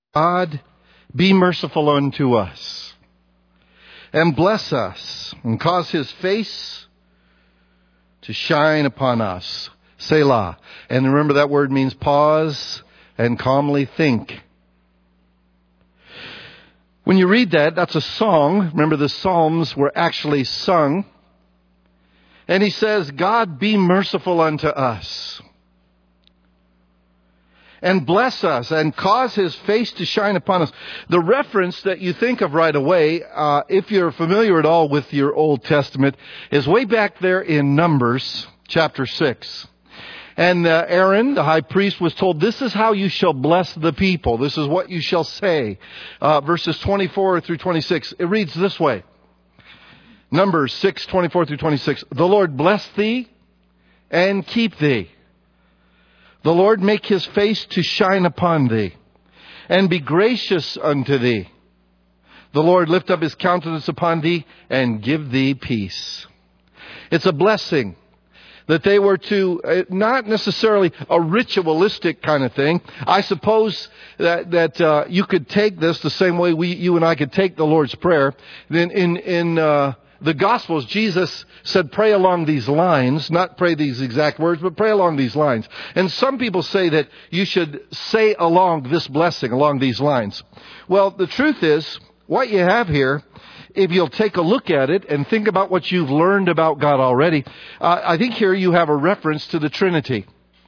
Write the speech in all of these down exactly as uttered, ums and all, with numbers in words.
God, be merciful unto us, and bless us, and cause his face to shine upon us. Selah. And remember, that word means pause and calmly think. When you read that, that's a song. Remember, the Psalms were actually sung. And he says, God, be merciful unto us, and bless us, and cause his face to shine upon us. The reference that you think of right away, uh, if you're familiar at all with your Old Testament, is way back there in Numbers chapter six. And uh, Aaron, the high priest, was told, this is how you shall bless the people. This is what you shall say. Uh, verses twenty-four through twenty-six. It reads this way. Numbers six, twenty-four through twenty-six. The Lord bless thee and keep thee. The Lord make his face to shine upon thee, and be gracious unto thee. The Lord lift up his countenance upon thee, and give thee peace. It's a blessing that they were to, uh, not necessarily a ritualistic kind of thing. I suppose that that uh, you could take this the same way we, you and I could take the Lord's Prayer. Then in in uh, the Gospels, Jesus said, pray along these lines, not pray these exact words, but pray along these lines. And some people say that you should say along this blessing, along these lines. Well, the truth is, what you have here, if you'll take a look at it and think about what you've learned about God already, uh, I think here you have a reference to the Trinity.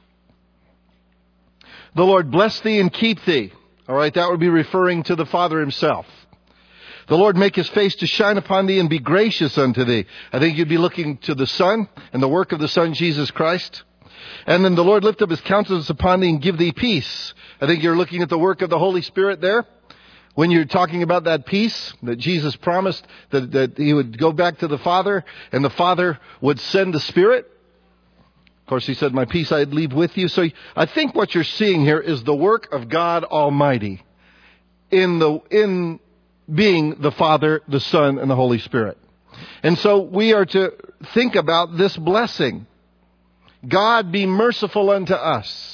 The Lord bless thee and keep thee. All right, that would be referring to the Father himself. The Lord make his face to shine upon thee and be gracious unto thee. I think you'd be looking to the Son and the work of the Son, Jesus Christ. And then the Lord lift up his countenance upon thee and give thee peace. I think you're looking at the work of the Holy Spirit there. When you're talking about that peace that Jesus promised, that, that he would go back to the Father and the Father would send the Spirit. Of course, he said, my peace I'd leave with you. So I think what you're seeing here is the work of God Almighty in the in being the Father, the Son, and the Holy Spirit. And so we are to think about this blessing. God, be merciful unto us.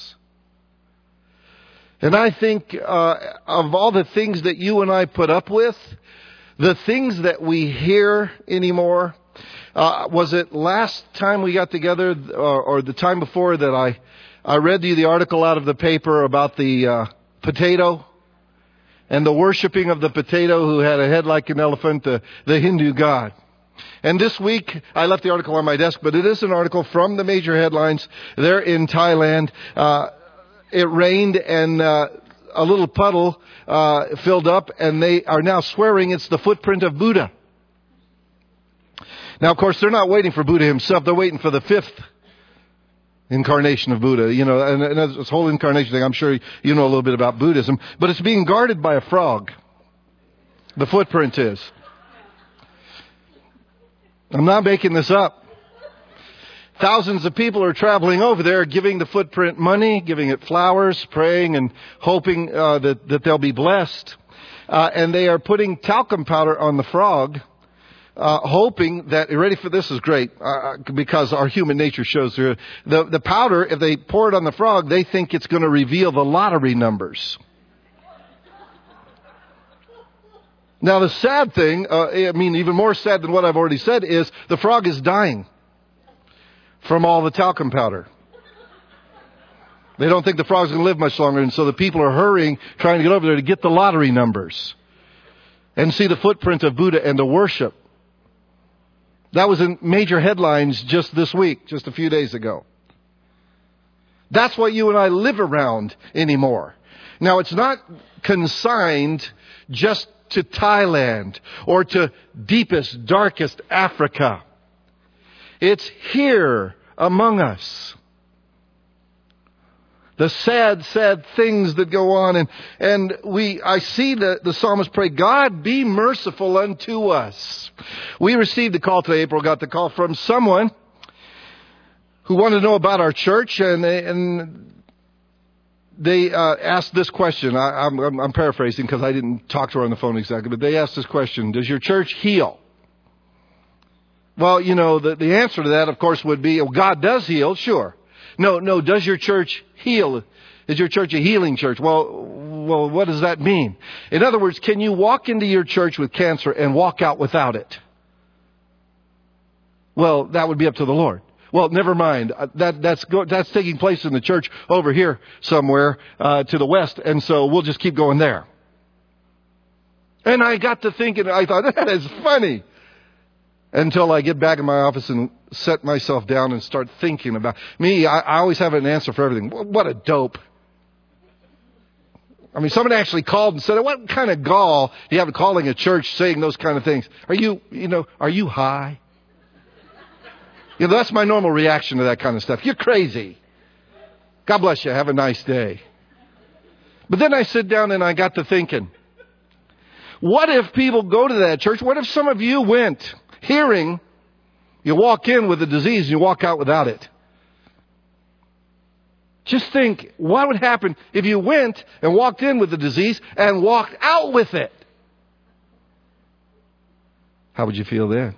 And I think uh, of all the things that you and I put up with, the things that we hear anymore, uh, was it last time we got together or, or the time before that I, I read you the article out of the paper about the uh, potato and the worshiping of the potato who had a head like an elephant, the, the Hindu god. And this week, I left the article on my desk, but it is an article from the major headlines there in Thailand. Uh, It rained and uh, a little puddle uh, filled up, and they are now swearing it's the footprint of Buddha. Now, of course, they're not waiting for Buddha himself. They're waiting for the fifth incarnation of Buddha. You know, and, and this whole incarnation thing, I'm sure you know a little bit about Buddhism. But it's being guarded by a frog. The footprint is. I'm not making this up. Thousands of people are traveling over there, giving the footprint money, giving it flowers, praying and hoping uh, that, that they'll be blessed. Uh, and they are putting talcum powder on the frog, uh, hoping that, you ready for this is great, uh, because our human nature shows here. The, the powder, if they pour it on the frog, they think it's going to reveal the lottery numbers. Now the sad thing, uh, I mean even more sad than what I've already said, is the frog is dying from all the talcum powder. They don't think the frog's going to live much longer, and so the people are hurrying, trying to get over there to get the lottery numbers and see the footprint of Buddha and to worship. That was in major headlines just this week, just a few days ago. That's what you and I live around anymore. Now, it's not consigned just to Thailand or to deepest, darkest Africa. It's here among us. The sad, sad things that go on. And, and we, I see the, the psalmist pray, God, be merciful unto us. We received a call today. April got the call from someone who wanted to know about our church. And, and they uh, asked this question. I, I'm, I'm paraphrasing because I didn't talk to her on the phone exactly. But they asked this question. Does your church heal? Well, you know, the, the answer to that, of course, would be, well, God does heal, sure. No, no, does your church heal? Is your church a healing church? Well, well, what does that mean? In other words, can you walk into your church with cancer and walk out without it? Well, that would be up to the Lord. Well, never mind. That, that's, go, that's taking place in the church over here somewhere uh, to the west, and so we'll just keep going there. And I got to thinking, I thought, that is funny. Until I get back in my office and set myself down and start thinking about me. I, I always have an answer for everything. What a dope. I mean, somebody actually called and said, what kind of gall do you have calling a church saying those kind of things? Are you, you know, are you high? You know, that's my normal reaction to that kind of stuff. You're crazy. God bless you. Have a nice day. But then I sit down and I got to thinking, what if people go to that church? What if some of you went hearing you walk in with a disease and you walk out without it? Just think, what would happen if you went and walked in with the disease and walked out with it? How would you feel then?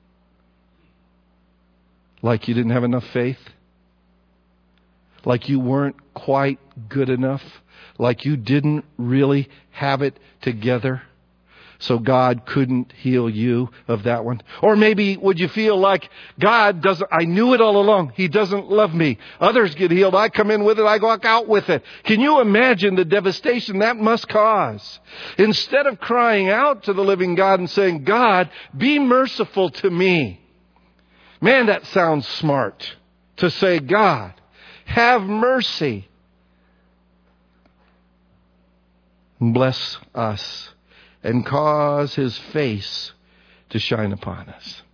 Like you didn't have enough faith? Like you weren't quite good enough? Like you didn't really have it together? So God couldn't heal you of that one? Or maybe would you feel like God doesn't, I knew it all along. He doesn't love me. Others get healed. I come in with it. I walk out with it. Can you imagine the devastation that must cause? Instead of crying out to the living God and saying, God, be merciful to me. Man, that sounds smart. To say, God, have mercy. Bless us. And cause His face to shine upon us.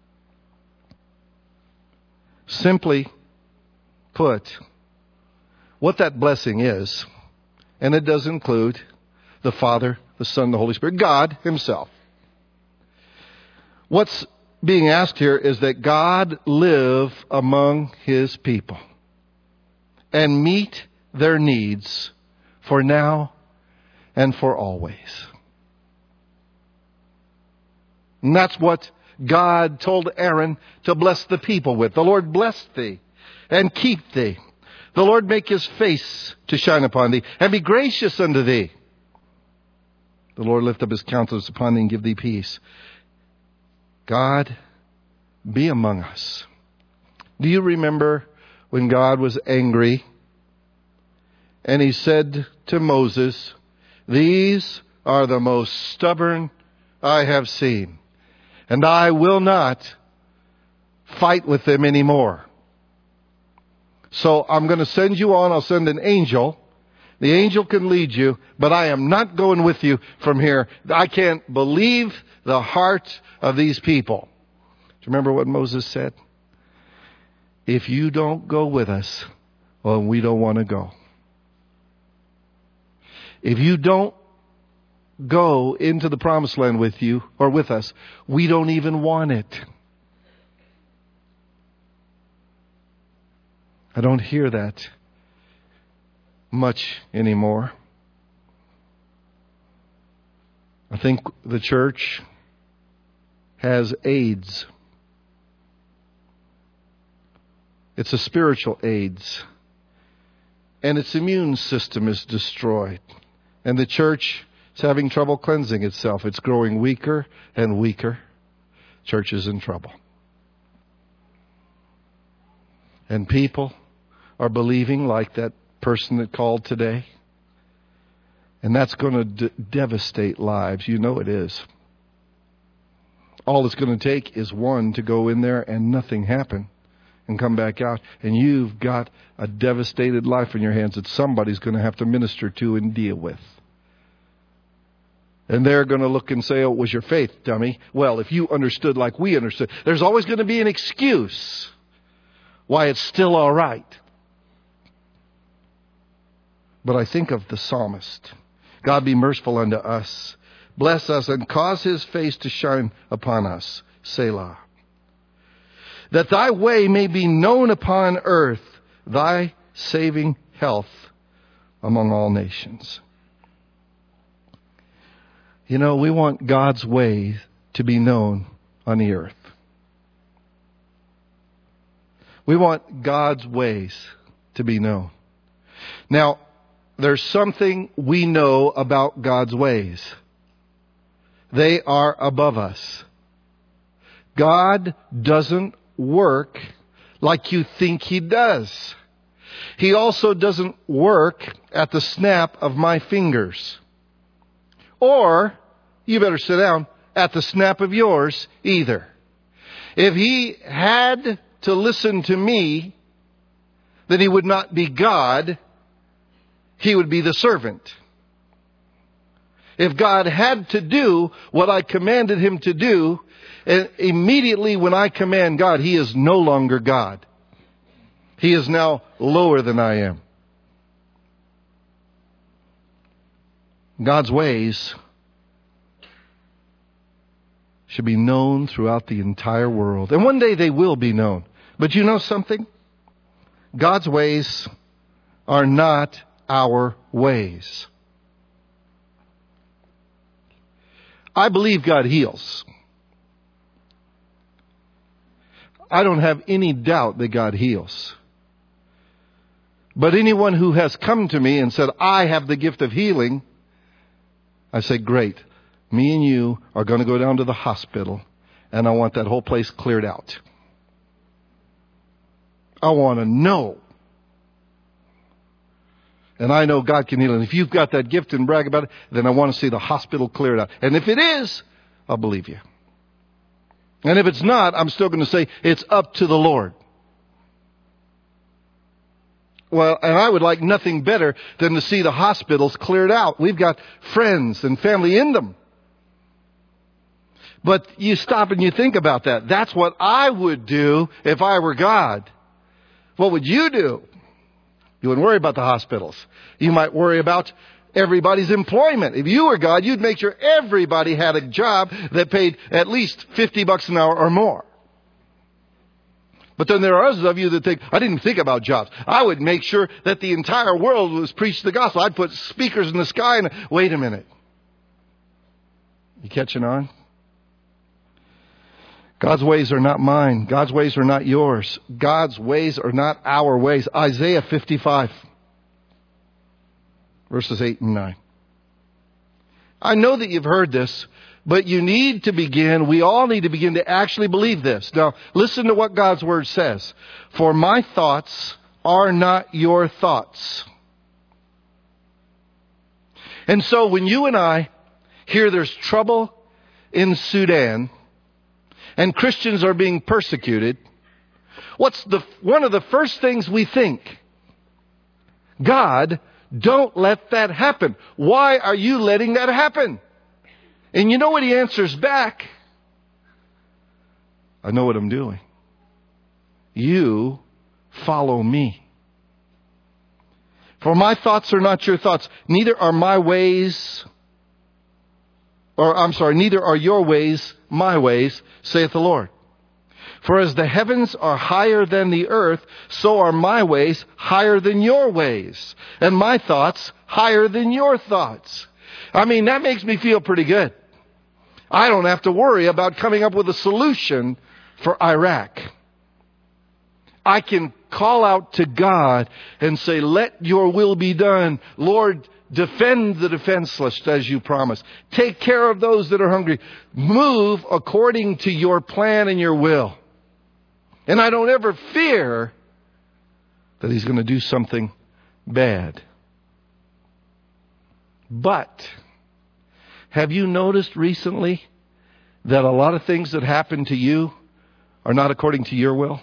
Simply put, what that blessing is, and it does include the Father, the Son, the Holy Spirit, God Himself. What's being asked here is that God live among His people and meet their needs for now and for always. And that's what God told Aaron to bless the people with. The Lord bless thee and keep thee. The Lord make His face to shine upon thee and be gracious unto thee. The Lord lift up His countenance upon thee and give thee peace. God, be among us. Do you remember when God was angry and He said to Moses, these are the most stubborn I have seen, and I will not fight with them anymore. So I'm going to send you on. I'll send an angel. The angel can lead you, but I am not going with you from here. I can't believe the heart of these people. Do you remember what Moses said? If you don't go with us, well, we don't want to go. If you don't go into the promised land with you or with us, we don't even want it. I don't hear that much anymore. I think the church has AIDS. It's a spiritual AIDS. And its immune system is destroyed. And the church is having trouble cleansing itself. It's growing weaker and weaker. Church is in trouble. And people are believing like that person that called today. And that's going to d- devastate lives. You know it is. All it's going to take is one to go in there and nothing happen and come back out. And you've got a devastated life in your hands that somebody's going to have to minister to and deal with. And they're going to look and say, oh, it was your faith, dummy. Well, if you understood like we understood, there's always going to be an excuse why it's still all right. But I think of the psalmist. God be merciful unto us. Bless us and cause His face to shine upon us. Selah. That thy way may be known upon earth, thy saving health among all nations. You know, we want God's way to be known on the earth. We want God's ways to be known. Now, there's something we know about God's ways. They are above us. God doesn't work like you think He does. He also doesn't work at the snap of my fingers. Or, you better sit down, at the snap of yours either. If He had to listen to me, then He would not be God. He would be the servant. If God had to do what I commanded Him to do, and immediately when I command God, He is no longer God. He is now lower than I am. God's ways should be known throughout the entire world. And one day they will be known. But you know something? God's ways are not our ways. I believe God heals. I don't have any doubt that God heals. But anyone who has come to me and said, I have the gift of healing, I say, great. Me and you are going to go down to the hospital, and I want that whole place cleared out. I want to know. And I know God can heal. And if you've got that gift and brag about it, then I want to see the hospital cleared out. And if it is, I'll believe you. And if it's not, I'm still going to say it's up to the Lord. Well, and I would like nothing better than to see the hospitals cleared out. We've got friends and family in them. But you stop and you think about that. That's what I would do if I were God. What would you do? You wouldn't worry about the hospitals. You might worry about everybody's employment. If you were God, you'd make sure everybody had a job that paid at least fifty bucks an hour or more. But then there are others of you that think, I didn't think about jobs. I would make sure that the entire world was preached the gospel. I'd put speakers in the sky and wait a minute. You catching on? God's ways are not mine. God's ways are not yours. God's ways are not our ways. Isaiah fifty-five, verses eight and nine. I know that you've heard this, but you need to begin, we all need to begin to actually believe this. Now, listen to what God's Word says. For my thoughts are not your thoughts. And so when you and I hear there's trouble in Sudan, and Christians are being persecuted, what's the one of the first things we think? God, don't let that happen. Why are you letting that happen? And you know what He answers back? I know what I'm doing. You follow me. For my thoughts are not your thoughts. Neither are my ways, or I'm sorry, neither are your ways my ways, saith the Lord. For as the heavens are higher than the earth, so are my ways higher than your ways, and my thoughts higher than your thoughts. I mean, that makes me feel pretty good. I don't have to worry about coming up with a solution for Iraq. I can call out to God and say, let your will be done. Lord, defend the defenseless as you promised. Take care of those that are hungry. Move according to your plan and your will. And I don't ever fear that He's going to do something bad. But have you noticed recently that a lot of things that happen to you are not according to your will?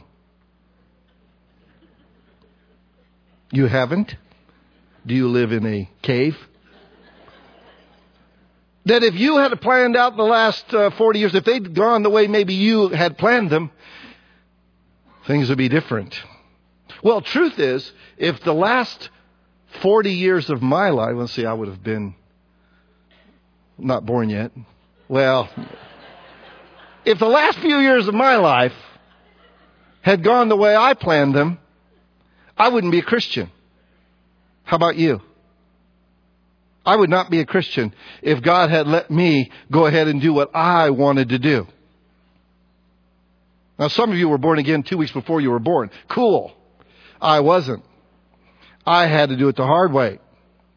You haven't? Do you live in a cave? That if you had planned out the last uh, forty years, if they'd gone the way maybe you had planned them, things would be different. Well, truth is, if the last forty years of my life, let's see, I would have been not born yet. Well, if the last few years of my life had gone the way I planned them, I wouldn't be a Christian. How about you? I would not be a Christian if God had let me go ahead and do what I wanted to do. Now, some of you were born again two weeks before you were born. Cool. I wasn't. I had to do it the hard way.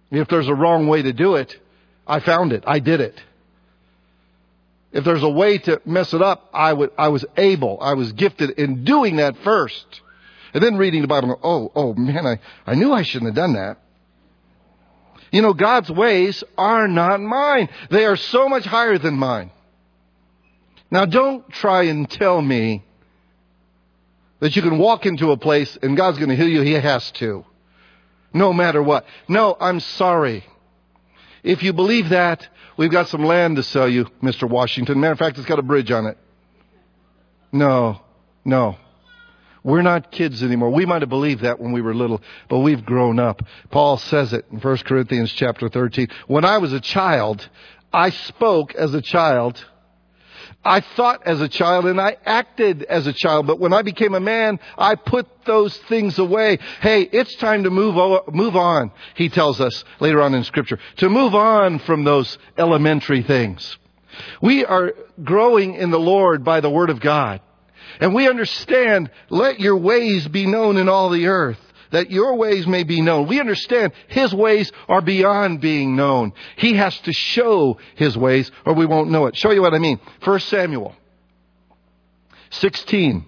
If there's a wrong way to do it, I found it. I did it. If there's a way to mess it up, I would, I was able, I was gifted in doing that first. And then reading the Bible, oh, oh man, I, I knew I shouldn't have done that. You know, God's ways are not mine. They are so much higher than mine. Now, don't try and tell me that you can walk into a place and God's going to heal you. He has to. No matter what. No, I'm sorry. If you believe that, we've got some land to sell you, Mister Washington. Matter of fact, it's got a bridge on it. No, no. We're not kids anymore. We might have believed that when we were little, but we've grown up. Paul says it in First Corinthians chapter thirteen. When I was a child, I spoke as a child. I thought as a child and I acted as a child. But when I became a man, I put those things away. Hey, it's time to move o- move on, he tells us later on in Scripture. To move on from those elementary things. We are growing in the Lord by the Word of God. And we understand, let your ways be known in all the earth, that your ways may be known. We understand His ways are beyond being known. He has to show His ways or we won't know it. Show you what I mean. First Samuel sixteen.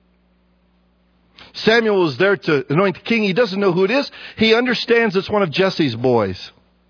Samuel is there to anoint the king. He doesn't know who it is. He understands it's one of Jesse's boys.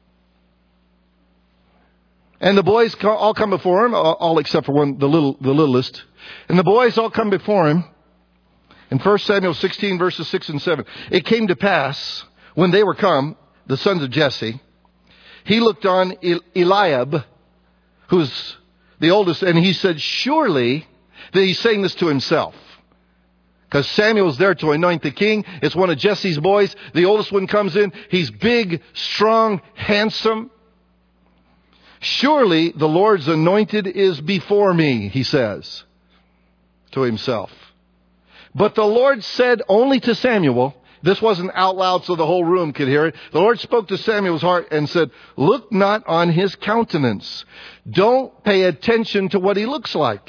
And the boys all come before him, all except for one, the little, the littlest. And the boys all come before him. In First Samuel sixteen, verses six and seven. It came to pass, when they were come, the sons of Jesse, he looked on Eliab, who's the oldest, and he said, surely, that he's saying this to himself. Because Samuel's there to anoint the king. It's one of Jesse's boys. The oldest one comes in. He's big, strong, handsome. Surely the Lord's anointed is before me, he says to himself. But the Lord said only to Samuel, this wasn't out loud so the whole room could hear it. The Lord spoke to Samuel's heart and said, look not on his countenance. Don't pay attention to what he looks like.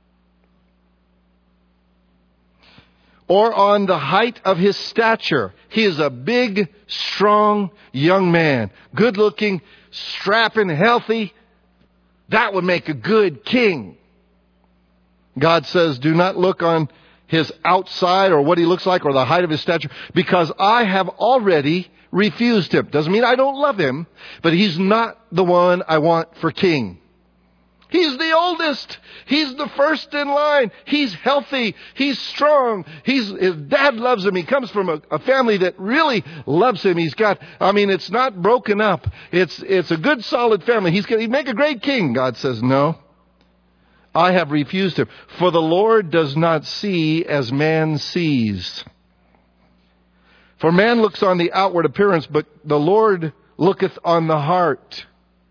Or on the height of his stature. He is a big, strong young man. Good looking, strapping, healthy. That would make a good king. God says, do not look on his outside or what he looks like or the height of his stature, because I have already refused him. Doesn't mean I don't love him, but he's not the one I want for king. He's the oldest. He's the first in line. He's healthy. He's strong. He's, his dad loves him. He comes from a, a family that really loves him. He's got, I mean, it's not broken up. It's, it's a good, solid family. He's going to make a great king. God says, no, I have refused him. For the Lord does not see as man sees. For man looks on the outward appearance, but the Lord looketh on the heart.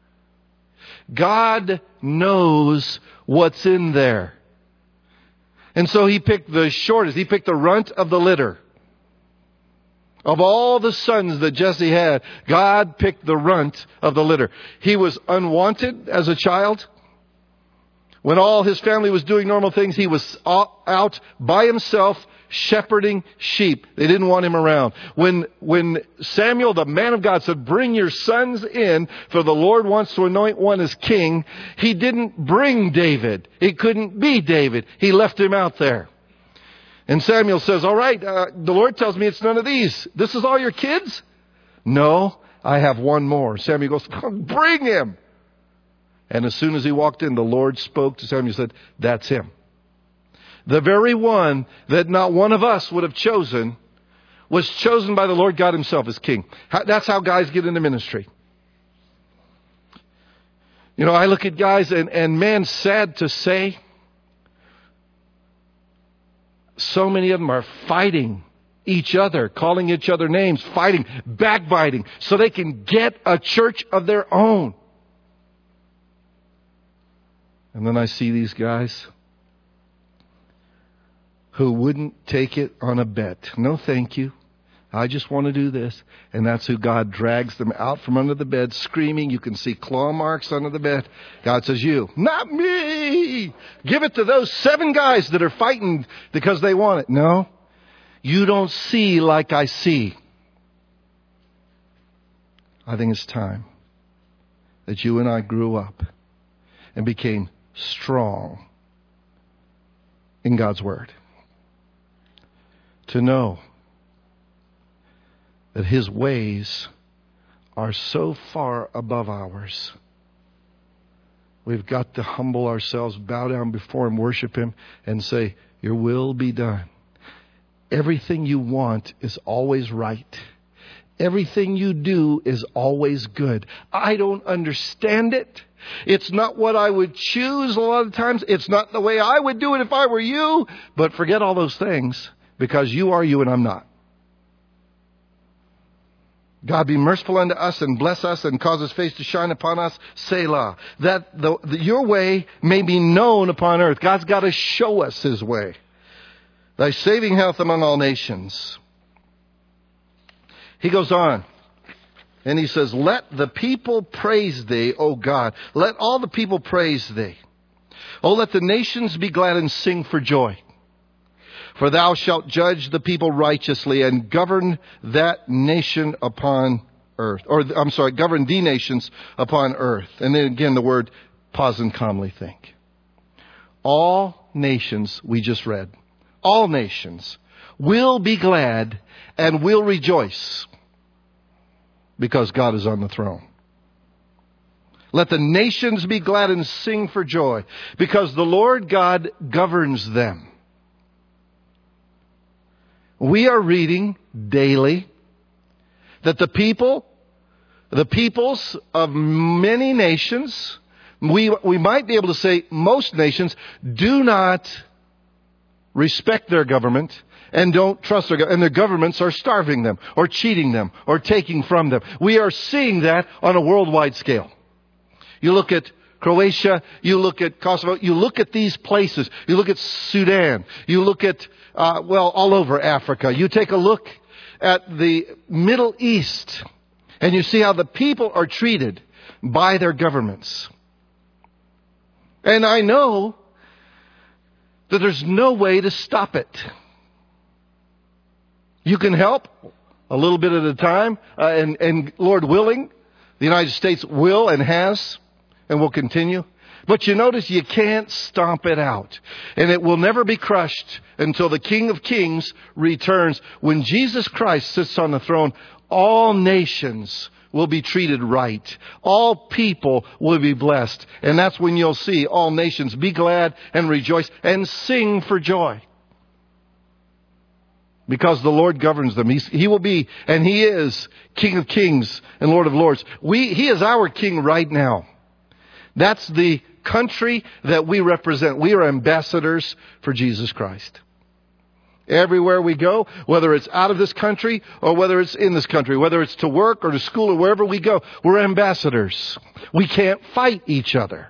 God knows what's in there. And so he picked the shortest. He picked the runt of the litter. Of all the sons that Jesse had, God picked the runt of the litter. He was unwanted as a child. When all his family was doing normal things, he was out by himself shepherding sheep. They didn't want him around. When, when Samuel, the man of God, said, bring your sons in, for the Lord wants to anoint one as king, he didn't bring David. It couldn't be David. He left him out there. And Samuel says, all right, uh, the Lord tells me it's none of these. This is all your kids? No, I have one more. Samuel goes, bring him. And as soon as he walked in, the Lord spoke to Samuel and said, that's him. The very one that not one of us would have chosen was chosen by the Lord God himself as king. That's how guys get into ministry. You know, I look at guys and, and man, sad to say, so many of them are fighting each other, calling each other names, fighting, backbiting, so they can get a church of their own. And then I see these guys who wouldn't take it on a bet. No, thank you. I just want to do this. And that's who God drags them out from under the bed, screaming. You can see claw marks under the bed. God says, you, not me. Give it to those seven guys that are fighting because they want it. No, you don't see like I see. I think it's time that you and I grew up and became strong in God's Word. To know that His ways are so far above ours. We've got to humble ourselves, bow down before Him, worship Him, and say, your will be done. Everything you want is always right. Everything you do is always good. I don't understand it. It's not what I would choose a lot of times. It's not the way I would do it if I were you. But forget all those things, because you are you and I'm not. God be merciful unto us and bless us and cause His face to shine upon us. Selah. That the, the, your way may be known upon earth. God's got to show us His way. Thy saving health among all nations. He goes on and he says, let the people praise thee, O God. Let all the people praise thee. Oh, let the nations be glad and sing for joy. For thou shalt judge the people righteously and govern that nation upon earth. Or, I'm sorry, govern the nations upon earth. And then again, the word pause and calmly think. All nations, we just read, all nations will be glad and will rejoice because God is on the throne. Let the nations be glad and sing for joy because the Lord God governs them. We are reading daily that the people, the peoples of many nations, we, we might be able to say most nations, do not respect their government and don't trust their government. And their governments are starving them or cheating them or taking from them. We are seeing that on a worldwide scale. You look at Croatia, you look at Kosovo, you look at these places, you look at Sudan, you look at, uh, well, all over Africa. You take a look at the Middle East and you see how the people are treated by their governments. And I know that there's no way to stop it. You can help a little bit at a time, uh, and, and Lord willing, the United States will and has and will continue. But you notice you can't stomp it out. And it will never be crushed until the King of Kings returns. When Jesus Christ sits on the throne, all nations will be treated right. All people will be blessed. And that's when you'll see all nations be glad and rejoice and sing for joy. Because the Lord governs them. He's, he will be, and He is, King of Kings and Lord of Lords. We, He is our King right now. That's the country that we represent. We are ambassadors for Jesus Christ. Everywhere we go, whether it's out of this country or whether it's in this country, whether it's to work or to school or wherever we go, we're ambassadors. We can't fight each other.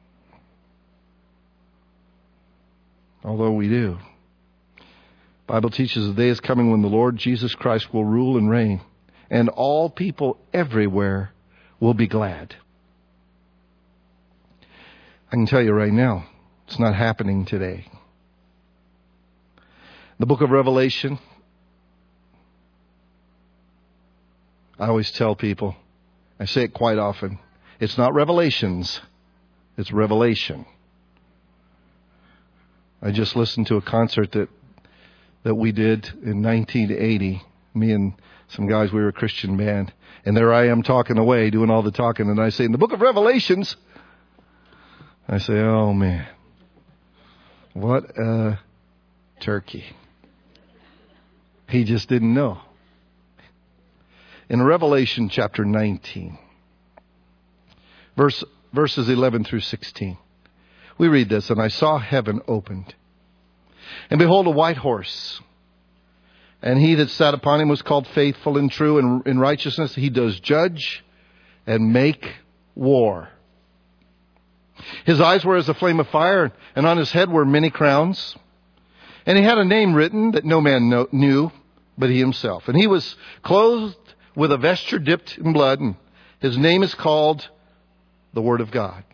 Although we do. The Bible teaches the day is coming when the Lord Jesus Christ will rule and reign, and all people everywhere will be glad. I can tell you right now, it's not happening today. The book of Revelation, I always tell people, I say it quite often, it's not Revelations, it's revelation. I just listened to a concert that that we did in nineteen eighty. Me and some guys, we were a Christian band. And there I am talking away, doing all the talking. And I say, in the book of Revelations, I say, oh man, what a turkey. He just didn't know. In Revelation chapter nineteen, verse, verses eleven through sixteen, we read this, and I saw heaven opened. And behold, a white horse. And he that sat upon him was called Faithful and True, and in righteousness he does judge and make war. His eyes were as a flame of fire, and on his head were many crowns. And he had a name written that no man know, knew but he himself. And he was clothed with a vesture dipped in blood, and his name is called the Word of God.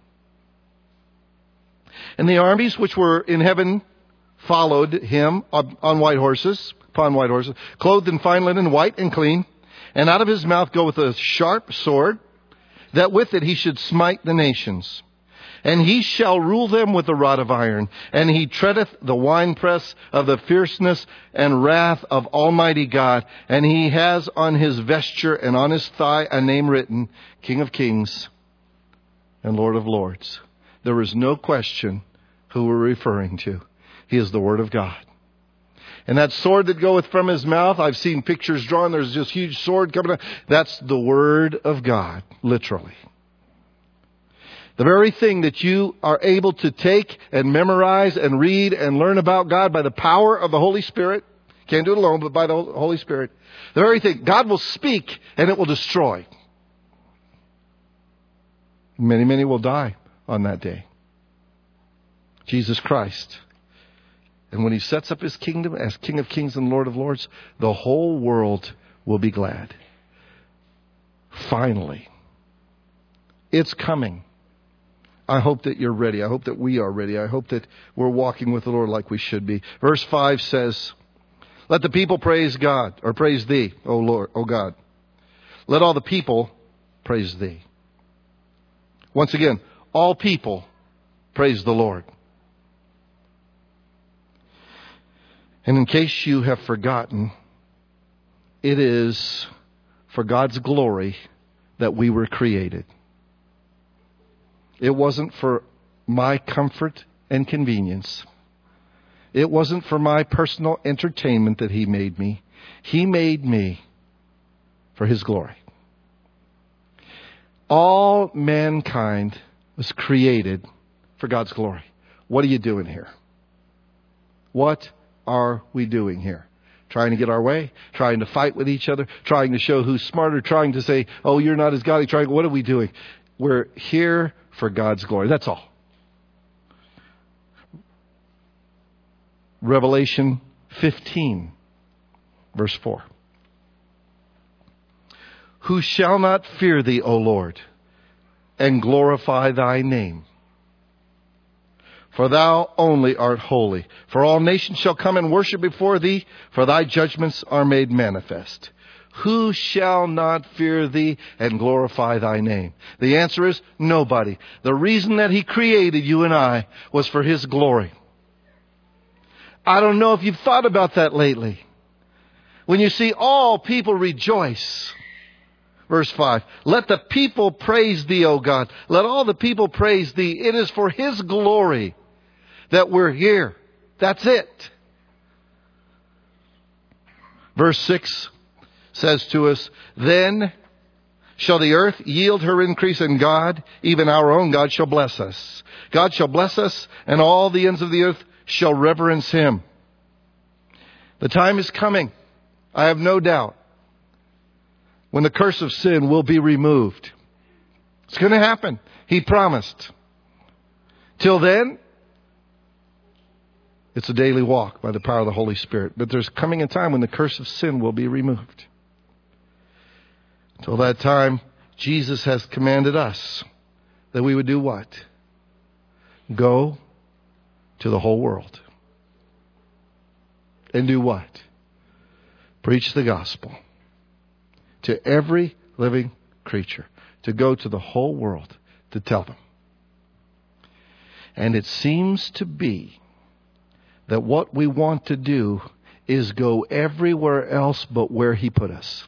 And the armies which were in heaven followed him on white horses, upon white horses, clothed in fine linen, white and clean. And out of his mouth goeth a sharp sword, that with it he should smite the nations. And he shall rule them with a rod of iron. And he treadeth the winepress of the fierceness and wrath of Almighty God. And he has on his vesture and on his thigh a name written, King of Kings and Lord of Lords. There is no question who we're referring to. He is the Word of God. And that sword that goeth from his mouth, I've seen pictures drawn. There's this huge sword coming out. That's the Word of God, literally. The very thing that you are able to take and memorize and read and learn about God by the power of the Holy Spirit. Can't do it alone, but by the Holy Spirit. The very thing, God will speak and it will destroy. Many, many will die on that day. Jesus Christ. And when he sets up his kingdom as King of Kings and Lord of Lords, the whole world will be glad. Finally. It's coming. I hope that you're ready. I hope that we are ready. I hope that we're walking with the Lord like we should be. Verse five says, let the people praise God, or praise thee, O Lord, O God. Let all the people praise thee. Once again, all people praise the Lord. And in case you have forgotten, it is for God's glory that we were created. It wasn't for my comfort and convenience. It wasn't for my personal entertainment that he made me. He made me for his glory. All mankind was created for God's glory. What are you doing here? What are we doing here? Trying to get our way? Trying to fight with each other? Trying to show who's smarter? Trying to say, oh, you're not as godly? Trying, what are we doing? We're here for God's glory. That's all. Revelation fifteen, verse four. Who shall not fear thee, O Lord, and glorify thy name? For thou only art holy. For all nations shall come and worship before thee, for thy judgments are made manifest. Who shall not fear thee and glorify thy name? The answer is nobody. The reason that he created you and I was for his glory. I don't know if you've thought about that lately. When you see all people rejoice. Verse five, let the people praise thee, O God. Let all the people praise thee. It is for his glory that we're here. That's it. Verse six says to us, then shall the earth yield her increase, and God, even our own God, shall bless us. God shall bless us, and all the ends of the earth shall reverence him. The time is coming, I have no doubt, when the curse of sin will be removed. It's going to happen. He promised. Till then, it's a daily walk by the power of the Holy Spirit. But there's coming a time when the curse of sin will be removed. Till that time, Jesus has commanded us that we would do what? Go to the whole world. And do what? Preach the gospel to every living creature. To go to the whole world to tell them. And it seems to be that what we want to do is go everywhere else but where he put us.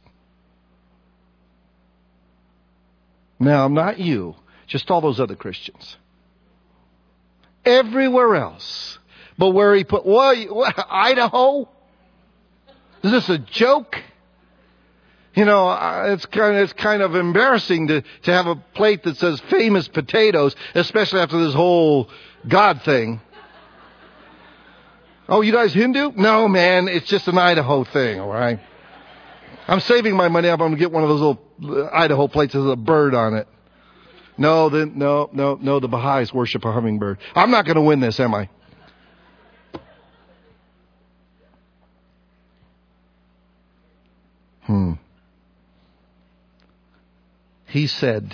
Now, not you, just all those other Christians. Everywhere else but where he put, what, what, Idaho? Is this a joke? You know, it's kind of, it's kind of embarrassing to, to have a plate that says famous potatoes, especially after this whole God thing. Oh, you guys Hindu? No, man, it's just an Idaho thing, all right? I'm saving my money up. I'm going to get one of those little Idaho plates with a bird on it. No, the, no, no, no, the Baha'is worship a hummingbird. I'm not going to win this, am I? Hmm. He said,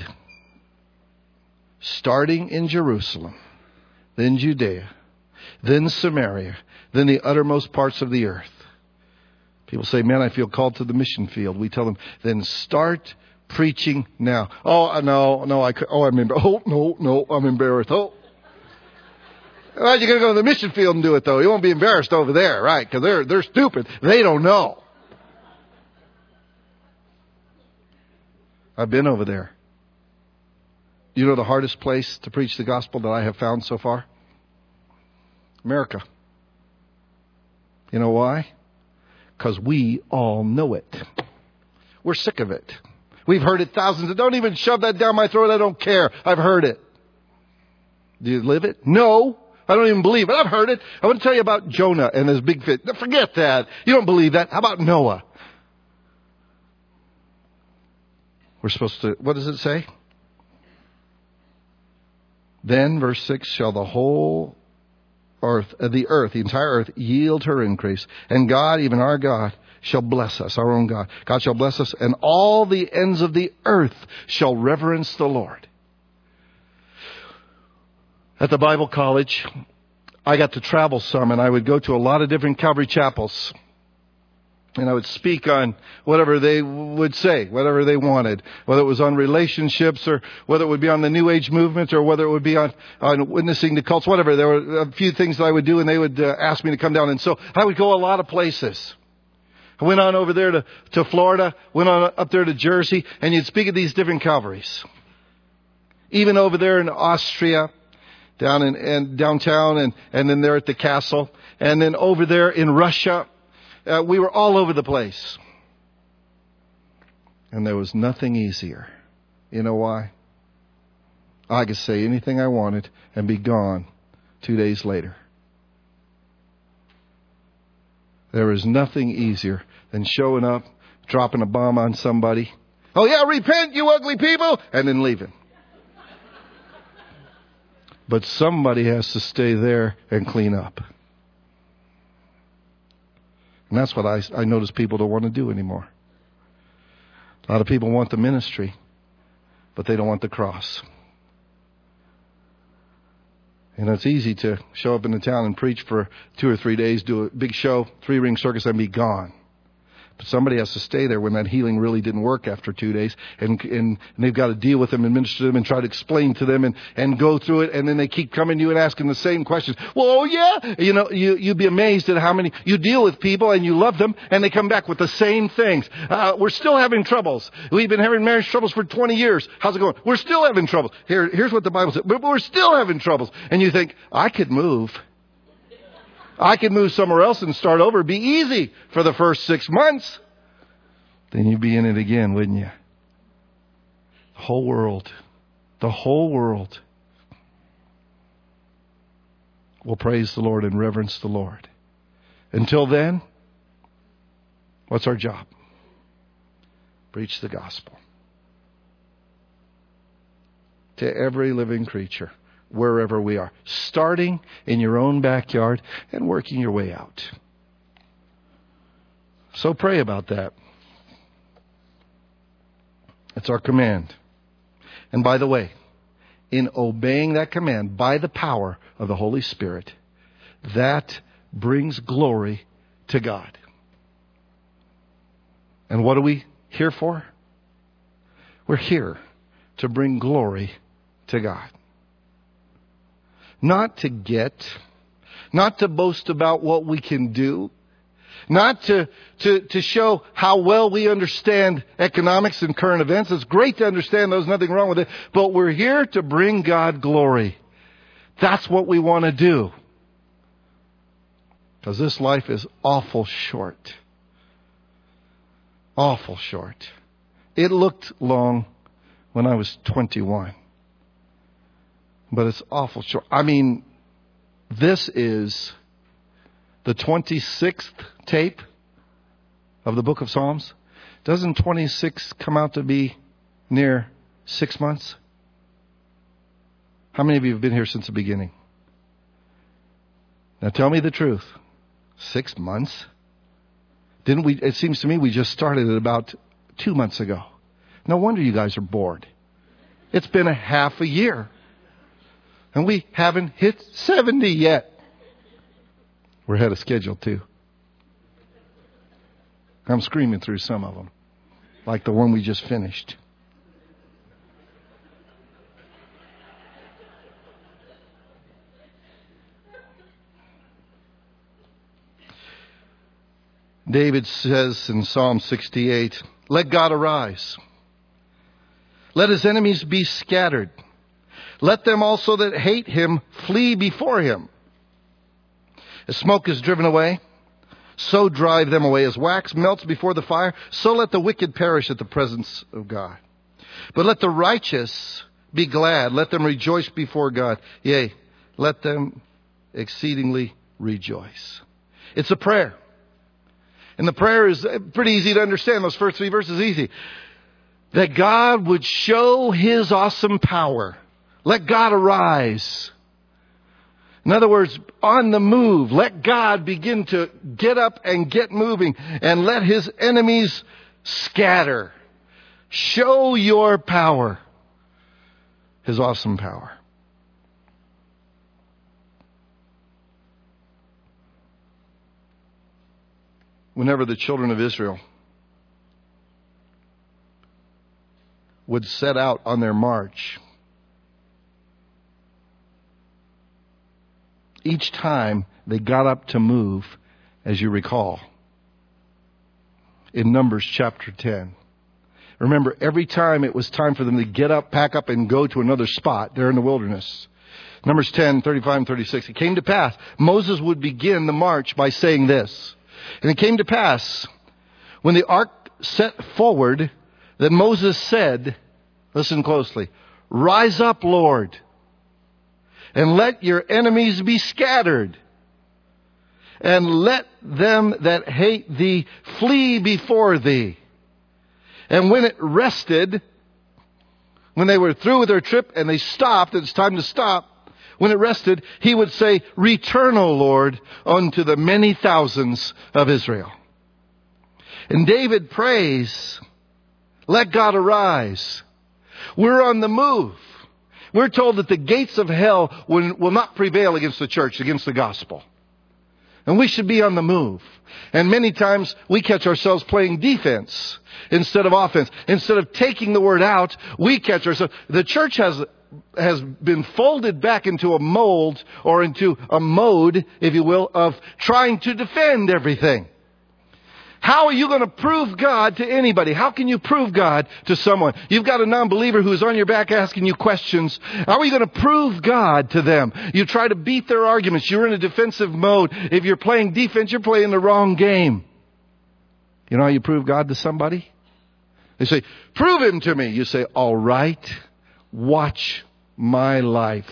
starting in Jerusalem, then Judea, then Samaria, then the uttermost parts of the earth, People say, man, I feel called to the mission field. We tell them, then start preaching now. Oh, no, no, I could, oh, I'm embarrassed. Oh, no, no, I'm embarrassed. Oh. Well, you're going to go to the mission field and do it, though. You won't be embarrassed over there, right? Because they're, they're stupid. They don't know. I've been over there. You know the hardest place to preach the gospel that I have found so far? America. You know why? Because we all know it. We're sick of it. We've heard it thousands. Don't even shove that down my throat. I don't care. I've heard it. Do you live it? No. I don't even believe it. I've heard it. I want to tell you about Jonah and his big fish. Forget that. You don't believe that. How about Noah? We're supposed to, what does it say? Then, verse six, shall the whole earth, uh, the earth, the entire earth, yield her increase. And God, even our God, shall bless us, our own God. God shall bless us, and all the ends of the earth shall reverence the Lord. At the Bible college, I got to travel some, and I would go to a lot of different Calvary chapels. And I would speak on whatever they would say, whatever they wanted, whether it was on relationships or whether it would be on the New Age movement or whether it would be on, on witnessing to cults, whatever. There were a few things that I would do, and they would uh, ask me to come down. And so I would go a lot of places. I went on over there to, to Florida, went on up there to Jersey, and you'd speak at these different Calvaries. Even over there in Austria, down in, in downtown, and, and then there at the castle, and then over there in Russia. Uh, we were all over the place. And there was nothing easier. You know why? I could say anything I wanted and be gone two days later. There is nothing easier than showing up, dropping a bomb on somebody. Oh yeah, repent, you ugly people! And then leaving. But somebody has to stay there and clean up. And that's what I, I notice people don't want to do anymore. A lot of people want the ministry, but they don't want the cross. And it's easy to show up in the town and preach for two or three days, do a big show, three-ring circus, and be gone. But somebody has to stay there when that healing really didn't work after two days. And, and, and they've got to deal with them and minister to them and try to explain to them and, and go through it. And then they keep coming to you and asking the same questions. Well, oh yeah. You know, you, you'd be amazed at how many, you deal with people and you love them and they come back with the same things. Uh, we're still having troubles. We've been having marriage troubles for twenty years. How's it going? We're still having troubles. Here, here's what the Bible says. But we're still having troubles. And you think, I could move. I could move somewhere else and start over. It'd be easy for the first six months. Then you'd be in it again, wouldn't you? The whole world, the whole world will praise the Lord and reverence the Lord. Until then, what's our job? Preach the gospel to every living creature, wherever we are, starting in your own backyard and working your way out. So pray about that. It's our command. And by the way, in obeying that command by the power of the Holy Spirit, that brings glory to God. And what are we here for? We're here to bring glory to God. Not to get, not to boast about what we can do, not to, to, to show how well we understand economics and current events. It's great to understand those, nothing wrong with it, but we're here to bring God glory. That's what we want to do. Because this life is awful short. Awful short. It looked long when I was twenty-one. But it's awful short. I mean, this is the twenty-sixth tape of the book of Psalms. Doesn't twenty-six come out to be near six months? How many of you have been here since the beginning? Now tell me the truth. Six months? Didn't we? It seems to me we just started it about two months ago. No wonder you guys are bored. It's been a half a year. And we haven't hit seventy yet. We're ahead of schedule too. I'm screaming through some of them, like the one we just finished. David says in Psalm sixty-eight, let God arise. Let his enemies be scattered. Let them also that hate him flee before him. As smoke is driven away, so drive them away. As wax melts before the fire, so let the wicked perish at the presence of God. But let the righteous be glad. Let them rejoice before God. Yea, let them exceedingly rejoice. It's a prayer. And the prayer is pretty easy to understand. Those first three verses easy. That God would show his awesome power. Let God arise. In other words, on the move. Let God begin to get up and get moving. And let his enemies scatter. Show your power. His awesome power. Whenever the children of Israel would set out on their march, each time they got up to move, as you recall, in Numbers chapter ten. Remember, every time it was time for them to get up, pack up, and go to another spot there in the wilderness. Numbers ten, thirty-five and thirty-six. It came to pass, Moses would begin the march by saying this. And it came to pass, when the ark set forward, that Moses said, listen closely, rise up, Lord, and let your enemies be scattered, and let them that hate thee flee before thee. And when it rested, when they were through with their trip and they stopped, it's time to stop, when it rested, he would say, return, O Lord, unto the many thousands of Israel. And David prays, let God arise. We're on the move. We're told that the gates of hell will, will not prevail against the church, against the gospel. And we should be on the move. And many times we catch ourselves playing defense instead of offense. Instead of taking the word out, we catch ourselves. The church has has been folded back into a mold or into a mode, if you will, of trying to defend everything. How are you going to prove God to anybody? How can you prove God to someone? You've got a non-believer who's on your back asking you questions. How are you going to prove God to them? You try to beat their arguments. You're in a defensive mode. If you're playing defense, you're playing the wrong game. You know how you prove God to somebody? They say, prove him to me. You say, all right. Watch my life.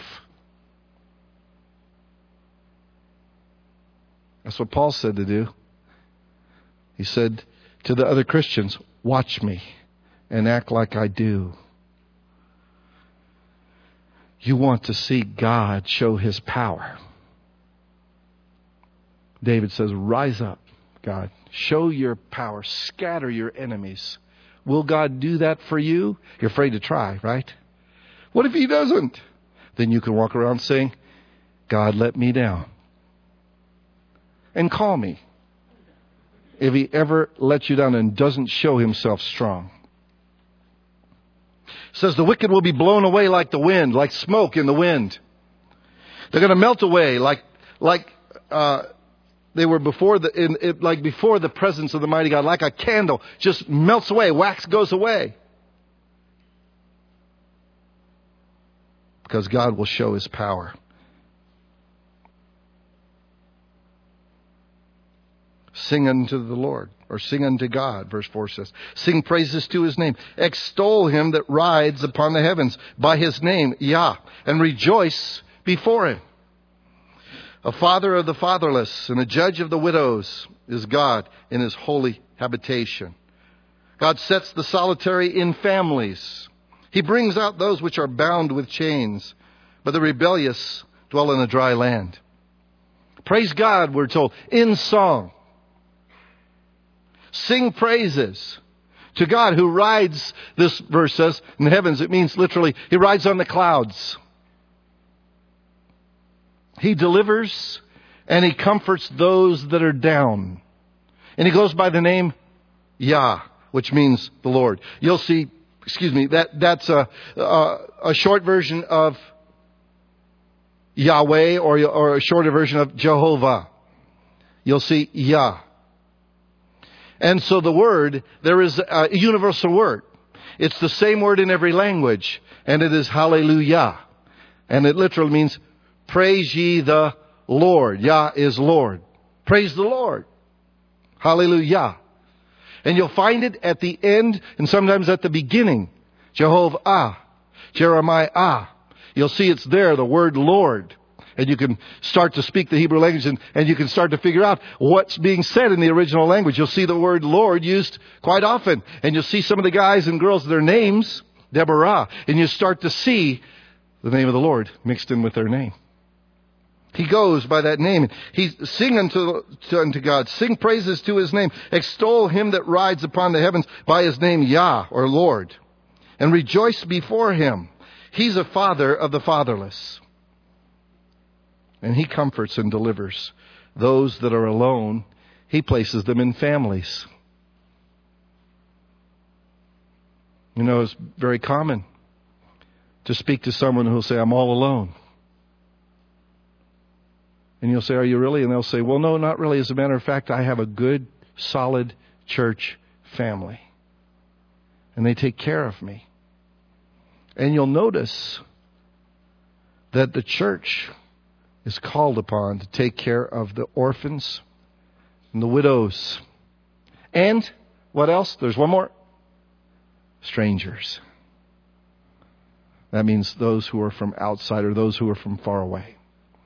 That's what Paul said to do. He said to the other Christians, watch me and act like I do. You want to see God show his power. David says, rise up, God. Show your power. Scatter your enemies. Will God do that for you? You're afraid to try, right? What if he doesn't? Then you can walk around saying, God let me down. And call me if he ever lets you down and doesn't show himself strong. It says the wicked will be blown away like the wind, like smoke in the wind. They're going to melt away like like uh, they were before the in, it, like before the presence of the mighty God, like a candle just melts away, wax goes away. Because God will show his power. Sing unto the Lord, or sing unto God, verse four says. Sing praises to his name. Extol him that rides upon the heavens by his name, Yah, and rejoice before him. A father of the fatherless and a judge of the widows is God in his holy habitation. God sets the solitary in families. He brings out those which are bound with chains, but the rebellious dwell in a dry land. Praise God, we're told, in song. Sing praises to God who rides, this verse says, in the heavens. It means literally, he rides on the clouds. He delivers and he comforts those that are down. And he goes by the name Yah, which means the Lord. You'll see, excuse me, that that's a, a, a short version of Yahweh, or, or a shorter version of Jehovah. You'll see Yah. And so the word, there is a universal word. It's the same word in every language. And it is hallelujah. And it literally means praise ye the Lord. Yah is Lord. Praise the Lord. Hallelujah. And you'll find it at the end and sometimes at the beginning. Jehovah. Jeremiah. You'll see it's there, the word Lord. And you can start to speak the Hebrew language and, and you can start to figure out what's being said in the original language. You'll see the word Lord used quite often. And you'll see some of the guys and girls, their names, Deborah. And you start to see the name of the Lord mixed in with their name. He goes by that name. He sing unto, to, unto God. Sing praises to His name. Extol Him that rides upon the heavens by His name, Yah, or Lord. And rejoice before Him. He's a father of the fatherless. And He comforts and delivers those that are alone. He places them in families. You know, it's very common to speak to someone who'll say, I'm all alone. And you'll say, are you really? And they'll say, well, no, not really. As a matter of fact, I have a good, solid church family. And they take care of me. And you'll notice that the church is called upon to take care of the orphans and the widows. And what else? There's one more. Strangers. That means those who are from outside or those who are from far away.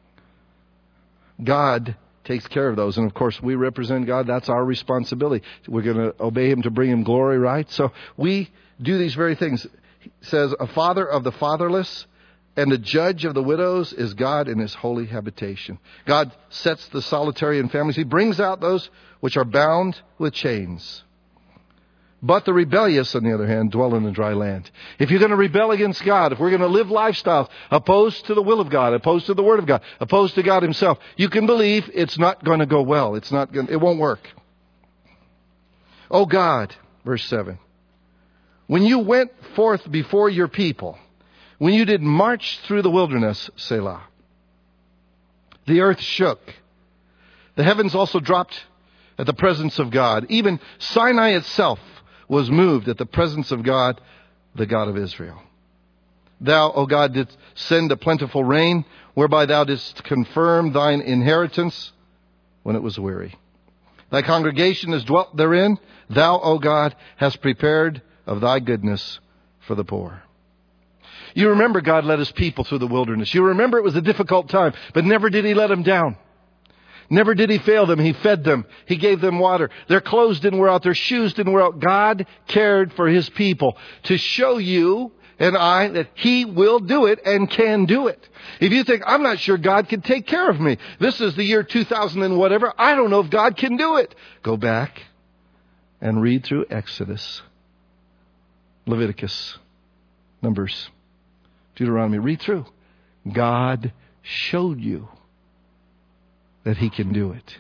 God takes care of those. And of course, we represent God. That's our responsibility. We're going to obey Him to bring Him glory, right? So we do these very things. He says, a father of the fatherless and a judge of the widows is God in His holy habitation. God sets the solitary in families. He brings out those which are bound with chains. But the rebellious, on the other hand, dwell in the dry land. If you're going to rebel against God, if we're going to live lifestyles opposed to the will of God, opposed to the Word of God, opposed to God Himself, you can believe it's not going to go well. It's not going, it won't work. Oh God, verse seven. When you went forth before your people, when you did march through the wilderness, Selah, the earth shook. The heavens also dropped at the presence of God. Even Sinai itself was moved at the presence of God, the God of Israel. Thou, O God, didst send a plentiful rain, whereby thou didst confirm thine inheritance when it was weary. Thy congregation has dwelt therein. Thou, O God, hast prepared of thy goodness for the poor. You remember God led His people through the wilderness. You remember it was a difficult time, but never did He let them down. Never did He fail them. He fed them. He gave them water. Their clothes didn't wear out. Their shoes didn't wear out. God cared for His people to show you and I that He will do it and can do it. If you think, I'm not sure God can take care of me. This is the year two thousand and whatever. I don't know if God can do it. Go back and read through Exodus, Leviticus, Numbers, Deuteronomy. Read through. God showed you that He can do it.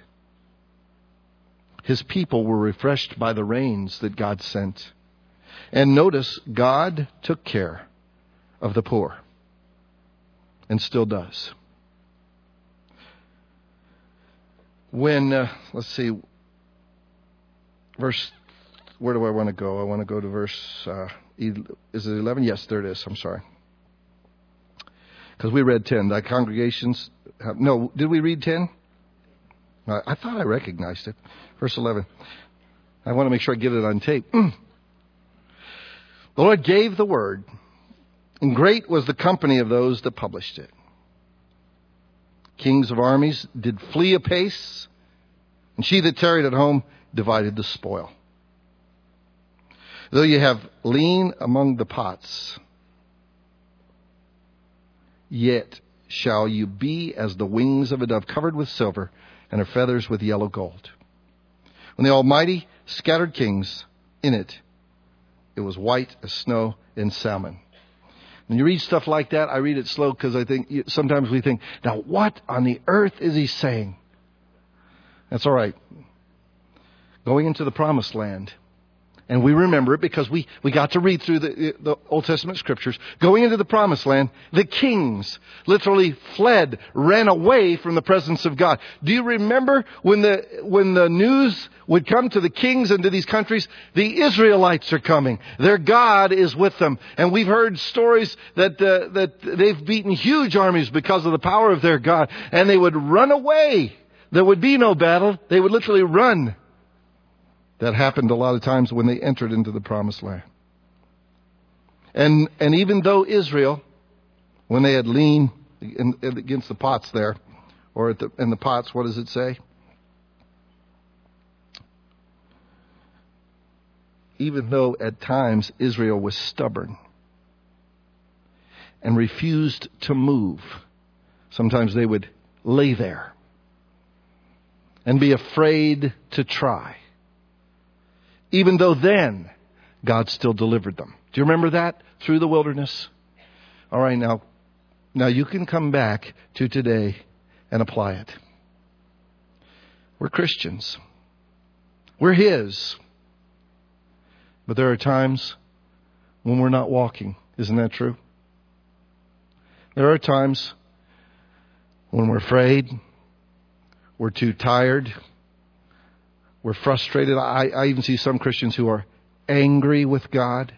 His people were refreshed by the rains that God sent. And notice, God took care of the poor. And still does. When, uh, let's see, verse, where do I want to go? I want to go to verse, uh, is it eleven? Yes, there it is. I'm sorry. Because we read ten. Thy congregations, have, no, did we read ten? I thought I recognized it. Verse eleven. I want to make sure I get it on tape. Mm. The Lord gave the word, and great was the company of those that published it. Kings of armies did flee apace, and she that tarried at home divided the spoil. Though you have lean among the pots, yet shall you be as the wings of a dove covered with silver, and her feathers with yellow gold. When the Almighty scattered kings in it, it was white as snow in salmon. When you read stuff like that, I read it slow because I think sometimes we think, now what on the earth is He saying? That's all right. Going into the promised land, And we remember it because we, we got to read through the, the Old Testament scriptures. Going into the promised land, the kings literally fled, ran away from the presence of God. Do you remember when the, when the news would come to the kings and to these countries? The Israelites are coming. Their God is with them. And we've heard stories that, uh, that they've beaten huge armies because of the power of their God. And they would run away. There would be no battle. They would literally run. That happened a lot of times when they entered into the promised land. And and even though Israel, when they had leaned in, in, against the pots there, or at the, in the pots, what does it say? Even though at times Israel was stubborn and refused to move, sometimes they would lay there and be afraid to try. Even though then, God still delivered them. Do you remember that? Through the wilderness? All right, now, now you can come back to today and apply it. We're Christians. We're His. But there are times when we're not walking. Isn't that true? There are times when we're afraid, we're too tired, we're frustrated. I, I even see some Christians who are angry with God.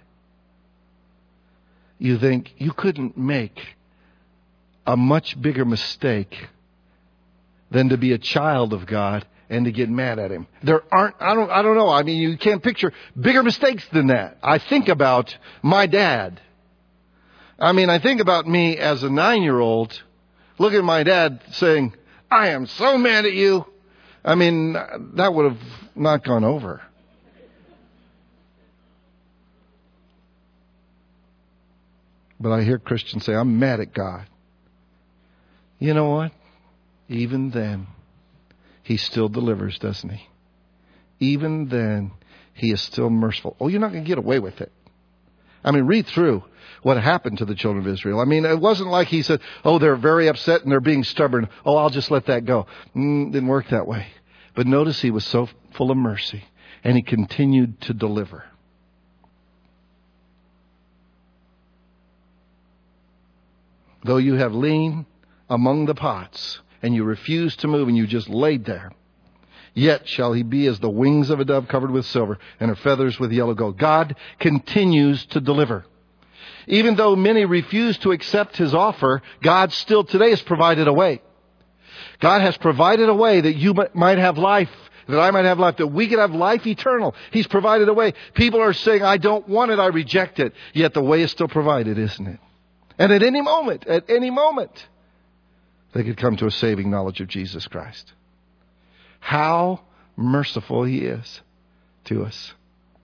You think you couldn't make a much bigger mistake than to be a child of God and to get mad at Him. There aren't, I don't, I don't know. I mean, you can't picture bigger mistakes than that. I think about my dad. I mean, I think about me as a nine-year-old. Look at my dad saying, "I am so mad at you." I mean, that would have not gone over. But I hear Christians say, "I'm mad at God." You know what? Even then, He still delivers, doesn't He? Even then, He is still merciful. Oh, you're not going to get away with it. I mean, read through what happened to the children of Israel. I mean, it wasn't like He said, "Oh, they're very upset and they're being stubborn. Oh, I'll just let that go." Mm, didn't work that way. But notice He was so full of mercy, and He continued to deliver. Though you have leaned among the pots, and you refused to move, and you just laid there, yet shall He be as the wings of a dove covered with silver, and her feathers with yellow gold. God continues to deliver. Even though many refuse to accept His offer, God still today has provided a way. God has provided a way that you might have life, that I might have life, that we could have life eternal. He's provided a way. People are saying, "I don't want it, I reject it." Yet the way is still provided, isn't it? And at any moment, at any moment, they could come to a saving knowledge of Jesus Christ. How merciful He is to us.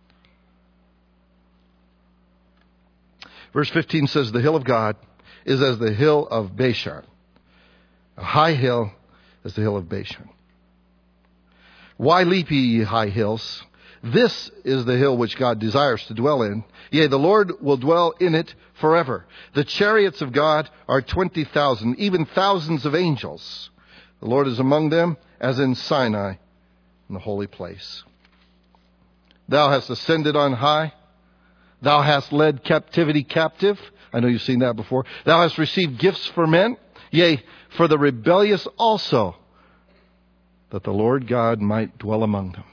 Verse fifteen says, "The hill of God is as the hill of Bashan. A high hill as the hill of Bashan. Why leap ye, high hills? This is the hill which God desires to dwell in. Yea, the Lord will dwell in it forever. The chariots of God are twenty thousand, even thousands of angels. The Lord is among them, as in Sinai, in the holy place. Thou hast ascended on high. Thou hast led captivity captive." I know you've seen that before. "Thou hast received gifts for men, yea, for the rebellious also, that the Lord God might dwell among them."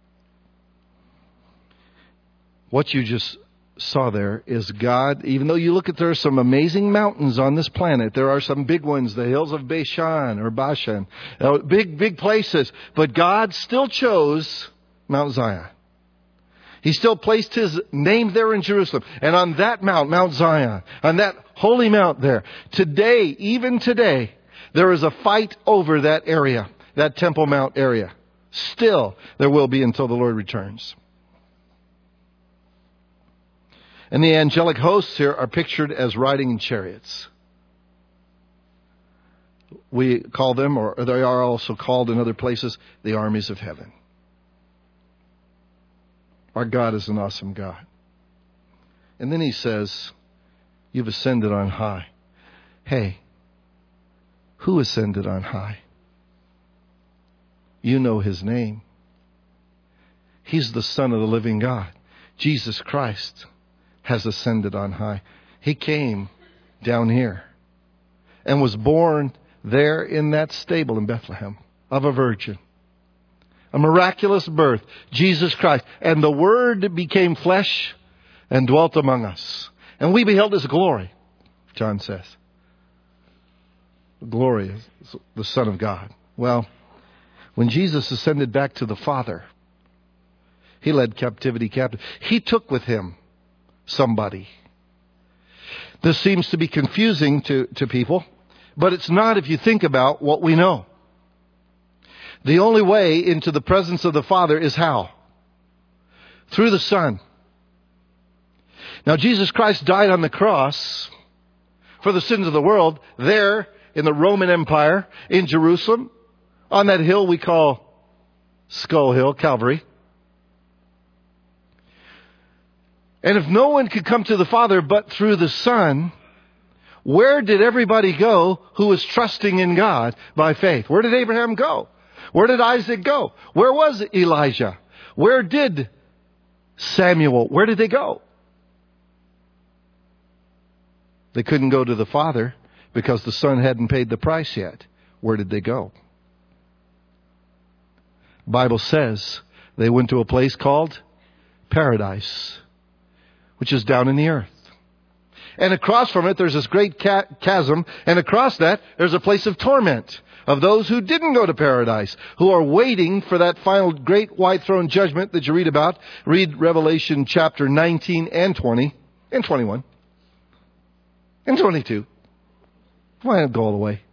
What you just saw there is God, even though you look at, there are some amazing mountains on this planet. There are some big ones, the hills of Bashan or Bashan, uh, big, big places. But God still chose Mount Zion. He still placed His name there in Jerusalem. And on that mount, Mount Zion, on that holy mount there, today, even today, there is a fight over that area, that Temple Mount area. Still, there will be until the Lord returns. And the angelic hosts here are pictured as riding in chariots. We call them, or they are also called in other places, the armies of heaven. Our God is an awesome God. And then He says, "You've ascended on high." Hey, who ascended on high? You know His name. He's the Son of the living God. Jesus Christ has ascended on high. He came down here and was born there in that stable in Bethlehem of a virgin. A miraculous birth, Jesus Christ. And the Word became flesh and dwelt among us. And we beheld His glory, John says. The glory is the Son of God. Well, when Jesus ascended back to the Father, He led captivity captive. He took with Him somebody. This seems to be confusing to, to people, but it's not if you think about what we know. The only way into the presence of the Father is how? Through the Son. Now, Jesus Christ died on the cross for the sins of the world there in the Roman Empire in Jerusalem on that hill we call Skull Hill, Calvary. And if no one could come to the Father but through the Son, where did everybody go who was trusting in God by faith? Where did Abraham go? Where did Isaac go? Where was Elijah? Where did Samuel? Where did they go? They couldn't go to the Father because the Son hadn't paid the price yet. Where did they go? The Bible says they went to a place called paradise, which is down in the earth. And across from it, there's this great chasm. And across that, there's a place of torment of those who didn't go to paradise, who are waiting for that final great white throne judgment that you read about. Read Revelation chapter nineteen and twenty and twenty-one and twenty-two. Why not go all the way?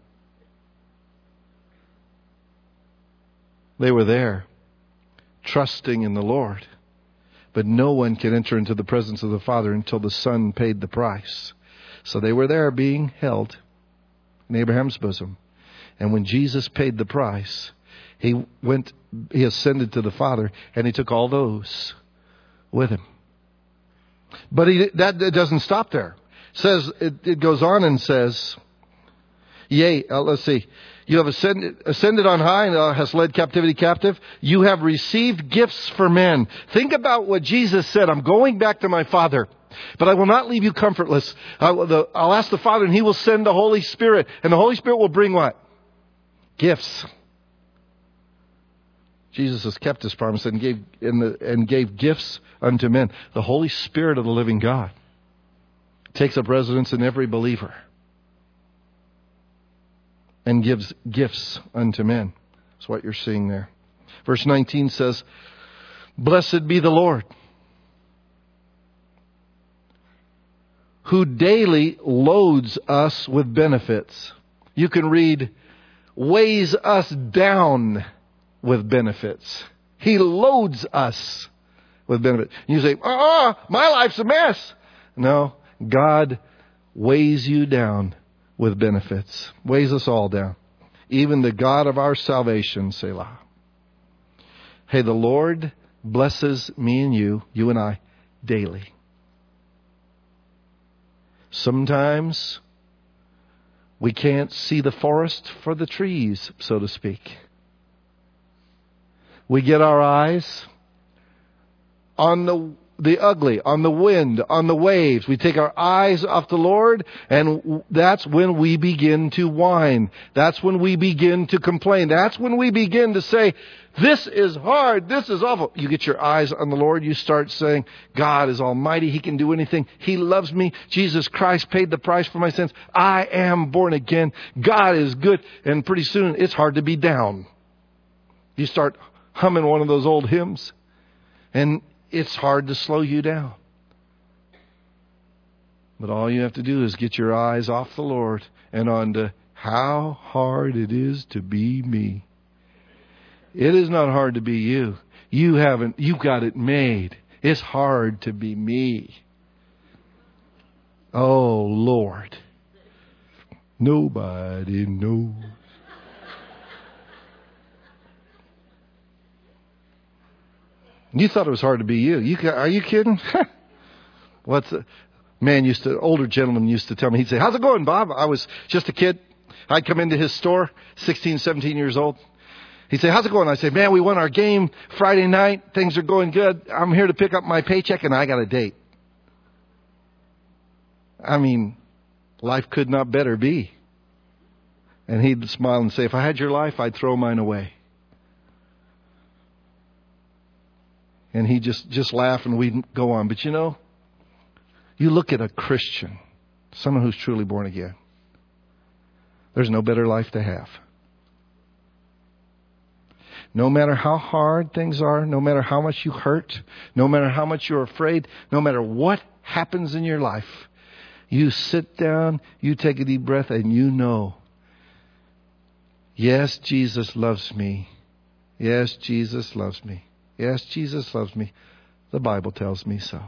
They were there, trusting in the Lord. But no one can enter into the presence of the Father until the Son paid the price. So they were there being held in Abraham's bosom. And when Jesus paid the price, He went, He ascended to the Father, and He took all those with Him. But he, that, that doesn't stop there. It says, it, it goes on and says, Yea, uh, let's see. You have ascended, ascended on high and uh, has led captivity captive. You have received gifts for men. Think about what Jesus said. I'm going back to my Father, but I will not leave you comfortless. I will, the, I'll ask the Father and He will send the Holy Spirit. And the Holy Spirit will bring what? Gifts. Jesus has kept His promise and gave, in the, and gave gifts unto men. The Holy Spirit of the living God takes up residence in every believer and gives gifts unto men. That's what you're seeing there. Verse nineteen says, Blessed be the Lord, who daily loads us with benefits. You can read, weighs us down with benefits. He loads us with benefits. You say, oh, my life's a mess. No, God weighs you down with benefits. Weighs us all down. Even the God of our salvation, Selah. Hey, the Lord blesses me and you, you and I, daily. Sometimes we can't see the forest for the trees, so to speak. We get our eyes on the the ugly, on the wind, on the waves. We take our eyes off the Lord, and that's when we begin to whine. That's when we begin to complain. That's when we begin to say, this is hard, this is awful. You get your eyes on the Lord, you start saying, God is almighty, He can do anything. He loves me. Jesus Christ paid the price for my sins. I am born again. God is good. And pretty soon, it's hard to be down. You start humming one of those old hymns, and it's hard to slow you down. But all you have to do is get your eyes off the Lord and on to how hard it is to be me. It is not hard to be you. You haven't, you got it made. It's hard to be me. Oh, Lord. Nobody knows. You thought it was hard to be you. You are you kidding? What's a man used to, older gentleman used to tell me, he'd say, how's it going, Bob? I was just a kid. I'd come into his store, sixteen, seventeen years old. He'd say, how's it going? I say, man, we won our game Friday night. Things are going good. I'm here to pick up my paycheck and I got a date. I mean, life could not better be. And he'd smile and say, if I had your life, I'd throw mine away. And he'd just, just laugh and we'd go on. But you know, you look at a Christian, someone who's truly born again. There's no better life to have. No matter how hard things are, no matter how much you hurt, no matter how much you're afraid, no matter what happens in your life, you sit down, you take a deep breath, and you know, yes, Jesus loves me. Yes, Jesus loves me. Yes, Jesus loves me. The Bible tells me so.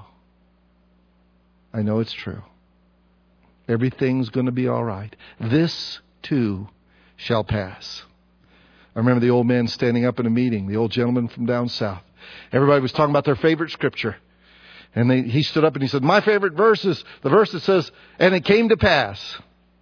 I know it's true. Everything's going to be all right. This too shall pass. I remember the old man standing up in a meeting, the old gentleman from down south. Everybody was talking about their favorite scripture. And they, he stood up and he said, my favorite verse is the verse that says, and it came to pass.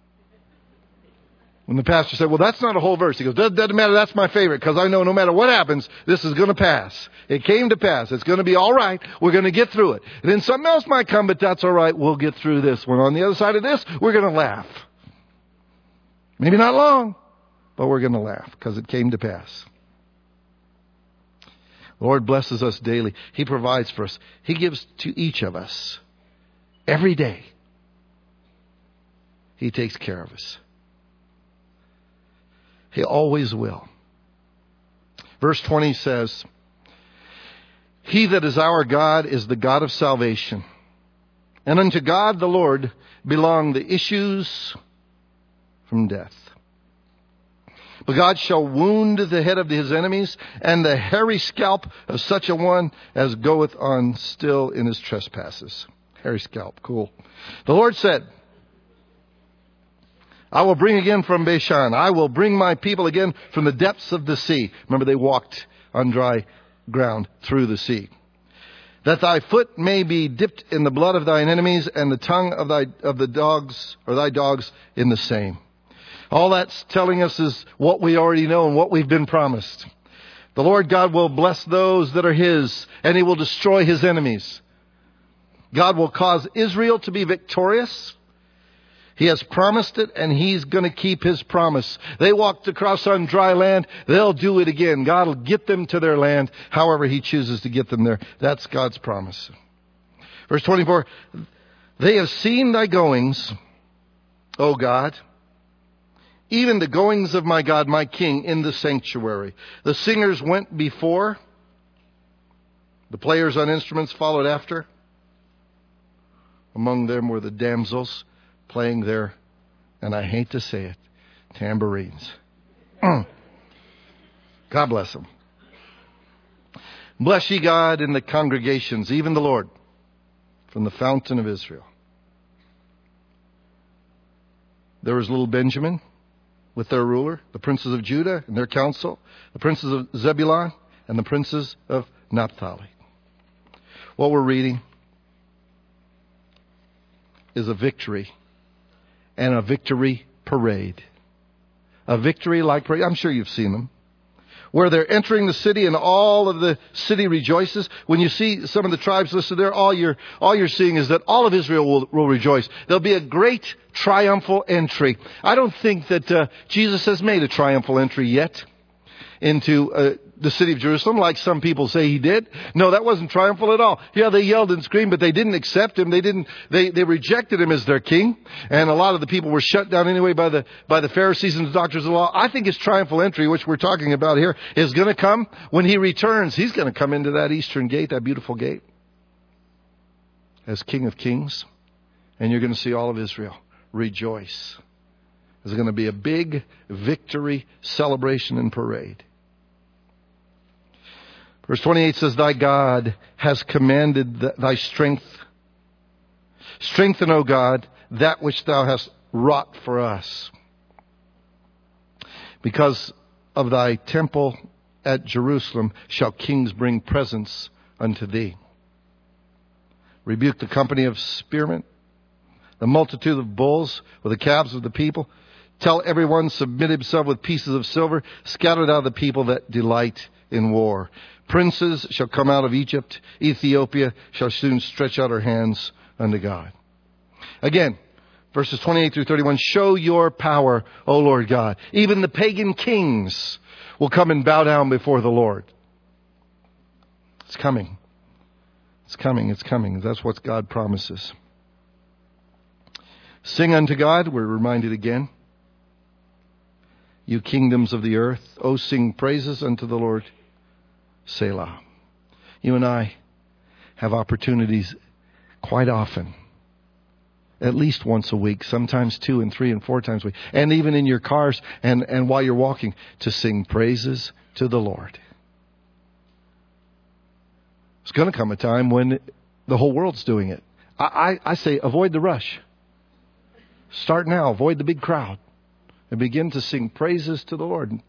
When the pastor said, well, that's not a whole verse. He goes, doesn't, doesn't matter, that's my favorite, because I know no matter what happens, this is going to pass. It came to pass. It's going to be all right. We're going to get through it. And then something else might come, but that's all right. We'll get through this. When on the other side of this, we're going to laugh. Maybe not long, but we're going to laugh because it came to pass. The Lord blesses us daily. He provides for us. He gives to each of us every day. He takes care of us. He always will. Verse twenty says, He that is our God is the God of salvation. And unto God the Lord belong the issues from death. But God shall wound the head of his enemies, and the hairy scalp of such a one as goeth on still in his trespasses. Hairy scalp, cool. The Lord said, I will bring again from Bashan. I will bring my people again from the depths of the sea. Remember, they walked on dry ground through the sea. That thy foot may be dipped in the blood of thine enemies, and the tongue of thy of the dogs, or thy dogs, in the same. All that's telling us is what we already know and what we've been promised. The Lord God will bless those that are His, and He will destroy His enemies. God will cause Israel to be victorious. He has promised it, and He's going to keep His promise. They walked across on dry land. They'll do it again. God will get them to their land however He chooses to get them there. That's God's promise. Verse twenty-four, they have seen thy goings, O God, even the goings of my God, my King, in the sanctuary. The singers went before. The players on instruments followed after. Among them were the damsels playing their, and I hate to say it, tambourines. God bless them. Bless ye God in the congregations, even the Lord, from the fountain of Israel. There was little Benjamin with their ruler, the princes of Judah and their council, the princes of Zebulun and the princes of Naphtali. What we're reading is a victory and a victory parade. A victory like parade. I'm sure you've seen them. Where they're entering the city and all of the city rejoices. When you see some of the tribes listed there, all you're, all you're seeing is that all of Israel will, will rejoice. There'll be a great triumphal entry. I don't think that uh, Jesus has made a triumphal entry yet into uh, the city of Jerusalem, like some people say He did. No, that wasn't triumphal at all. Yeah, they yelled and screamed, but they didn't accept Him. They didn't. They they rejected Him as their king, and a lot of the people were shut down anyway by the by the Pharisees and the doctors of the law. I think His triumphal entry, which we're talking about here, is going to come when He returns. He's going to come into that eastern gate, that beautiful gate, as King of Kings, and you're going to see all of Israel rejoice. There's going to be a big victory celebration and parade. Verse twenty-eight says, Thy God has commanded th- thy strength. Strengthen, O God, that which thou hast wrought for us. Because of thy temple at Jerusalem shall kings bring presents unto thee. Rebuke the company of spearmen, the multitude of bulls with the calves of the people. Tell everyone, submit himself with pieces of silver, scattered out of the people that delight in war. Princes shall come out of Egypt. Ethiopia shall soon stretch out her hands unto God. Again, verses twenty-eight through thirty-one, show your power, O Lord God. Even the pagan kings will come and bow down before the Lord. It's coming. It's coming. It's coming. That's what God promises. Sing unto God. We're reminded again. You kingdoms of the earth, O sing praises unto the Lord. Selah. You and I have opportunities quite often, at least once a week, sometimes two and three and four times a week, and even in your cars and, and while you're walking, to sing praises to the Lord. It's going to come a time when the whole world's doing it. I, I, I say avoid the rush. Start now. Avoid the big crowd. And begin to sing praises to the Lord.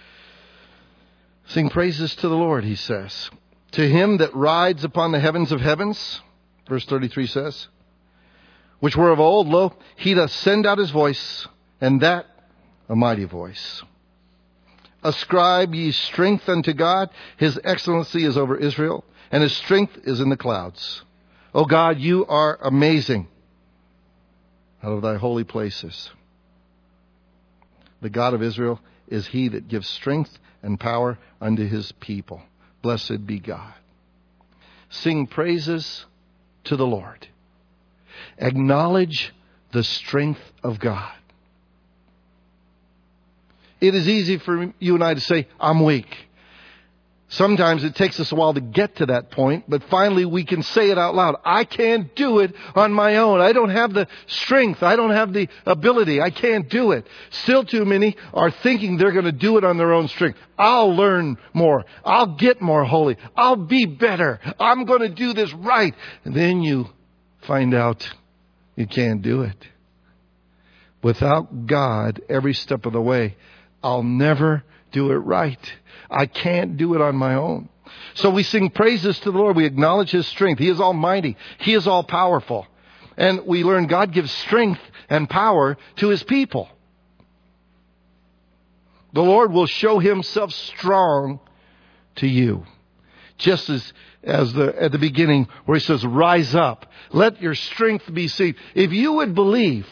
Sing praises to the Lord, he says. To him that rides upon the heavens of heavens, verse thirty-three says, which were of old, lo, he doth send out his voice, and that a mighty voice. Ascribe ye strength unto God. His excellency is over Israel, and his strength is in the clouds. O God, you are amazing out of thy holy places. The God of Israel is he that gives strength and power unto his people. Blessed be God. Sing praises to the Lord. Acknowledge the strength of God. It is easy for you and I to say, I'm weak. Sometimes it takes us a while to get to that point, but finally we can say it out loud. I can't do it on my own. I don't have the strength. I don't have the ability. I can't do it. Still too many are thinking they're going to do it on their own strength. I'll learn more. I'll get more holy. I'll be better. I'm going to do this right. And then you find out you can't do it. Without God every step of the way, I'll never do it right. I can't do it on my own. So we sing praises to the Lord. We acknowledge his strength. He is almighty. He is all powerful. And we learn God gives strength and power to his people. The Lord will show himself strong to you. Just as, as the, at the beginning where he says, rise up. Let your strength be seen. If you would believe,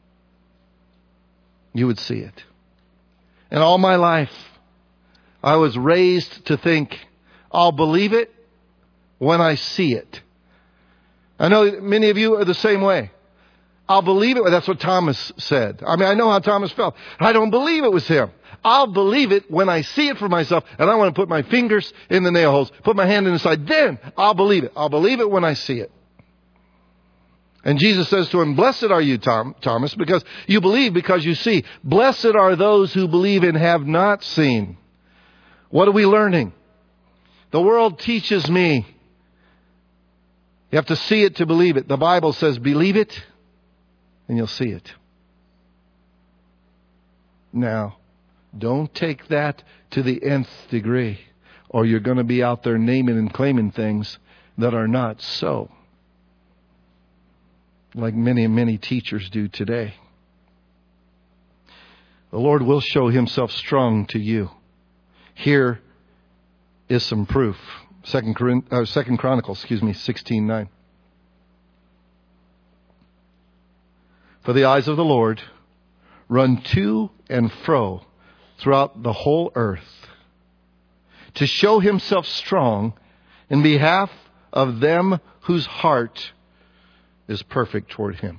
you would see it. And all my life, I was raised to think, I'll believe it when I see it. I know many of you are the same way. I'll believe it. That's what Thomas said. I mean, I know how Thomas felt. I don't believe it was him. I'll believe it when I see it for myself, and I want to put my fingers in the nail holes, put my hand in the side. Then I'll believe it. I'll believe it when I see it. And Jesus says to him, blessed are you, Tom, Thomas, because you believe because you see. Blessed are those who believe and have not seen. What are we learning? The world teaches me you have to see it to believe it. The Bible says believe it and you'll see it. Now, don't take that to the nth degree, or you're going to be out there naming and claiming things that are not so, like many, many teachers do today. The Lord will show himself strong to you. Here is some proof. Second, uh, Second Chronicles, excuse me, sixteen nine. For the eyes of the Lord run to and fro throughout the whole earth, to show himself strong in behalf of them whose heart is perfect toward him.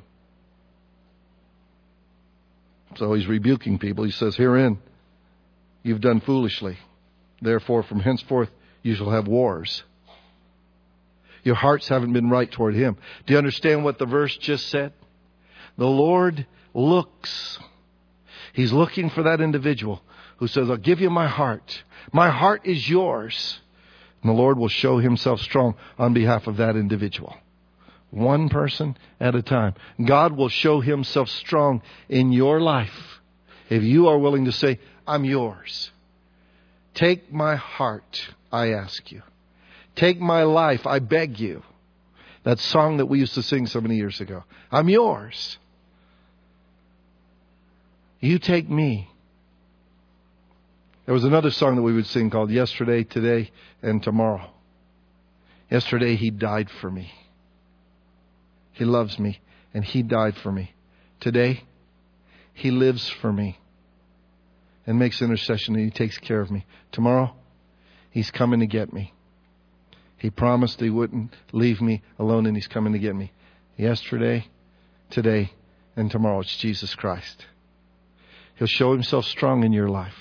So he's rebuking people. He says, herein you've done foolishly. Therefore, from henceforth, you shall have wars. Your hearts haven't been right toward him. Do you understand what the verse just said? The Lord looks. He's looking for that individual who says, I'll give you my heart. My heart is yours. And the Lord will show himself strong on behalf of that individual. One person at a time. God will show himself strong in your life if you are willing to say, I'm yours. Take my heart, I ask you. Take my life, I beg you. That song that we used to sing so many years ago. I'm yours. You take me. There was another song that we would sing called Yesterday, Today, and Tomorrow. Yesterday He died for me. He loves me, and He died for me. Today, He lives for me and makes intercession, and He takes care of me. Tomorrow, He's coming to get me. He promised He wouldn't leave me alone, and He's coming to get me. Yesterday, today, and tomorrow. It's Jesus Christ. He'll show Himself strong in your life.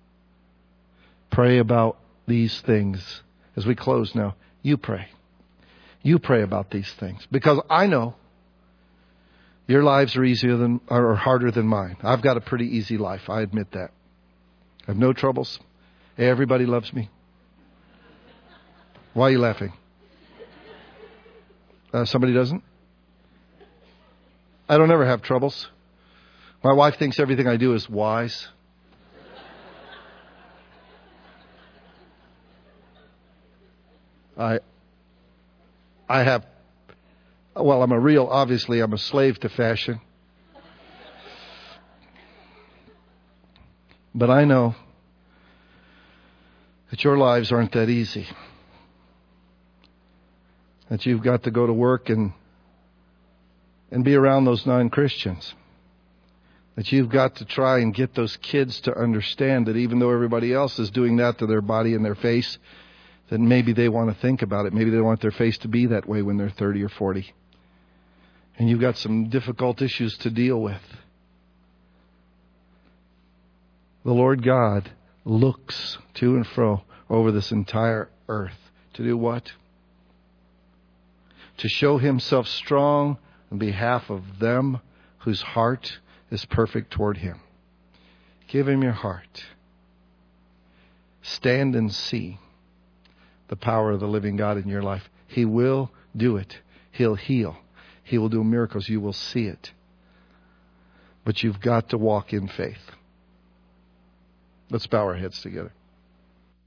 Pray about these things. As we close now, you pray. You pray about these things. Because I know your lives are easier than, or harder than mine. I've got a pretty easy life. I admit that. I have no troubles. Everybody loves me. Why are you laughing? Uh, somebody doesn't? I don't ever have troubles. My wife thinks everything I do is wise. I I have, well, I'm a real, obviously, I'm a slave to fashion. But I know that your lives aren't that easy. That you've got to go to work and and be around those non-Christians. That you've got to try and get those kids to understand that even though everybody else is doing that to their body and their face, that maybe they want to think about it. Maybe they want their face to be that way when they're thirty or forty. And you've got some difficult issues to deal with. The Lord God looks to and fro over this entire earth. To do what? To show Himself strong on behalf of them whose heart is perfect toward Him. Give Him your heart. Stand and see the power of the living God in your life. He will do it. He'll heal. He will do miracles. You will see it. But you've got to walk in faith. Let's bow our heads together.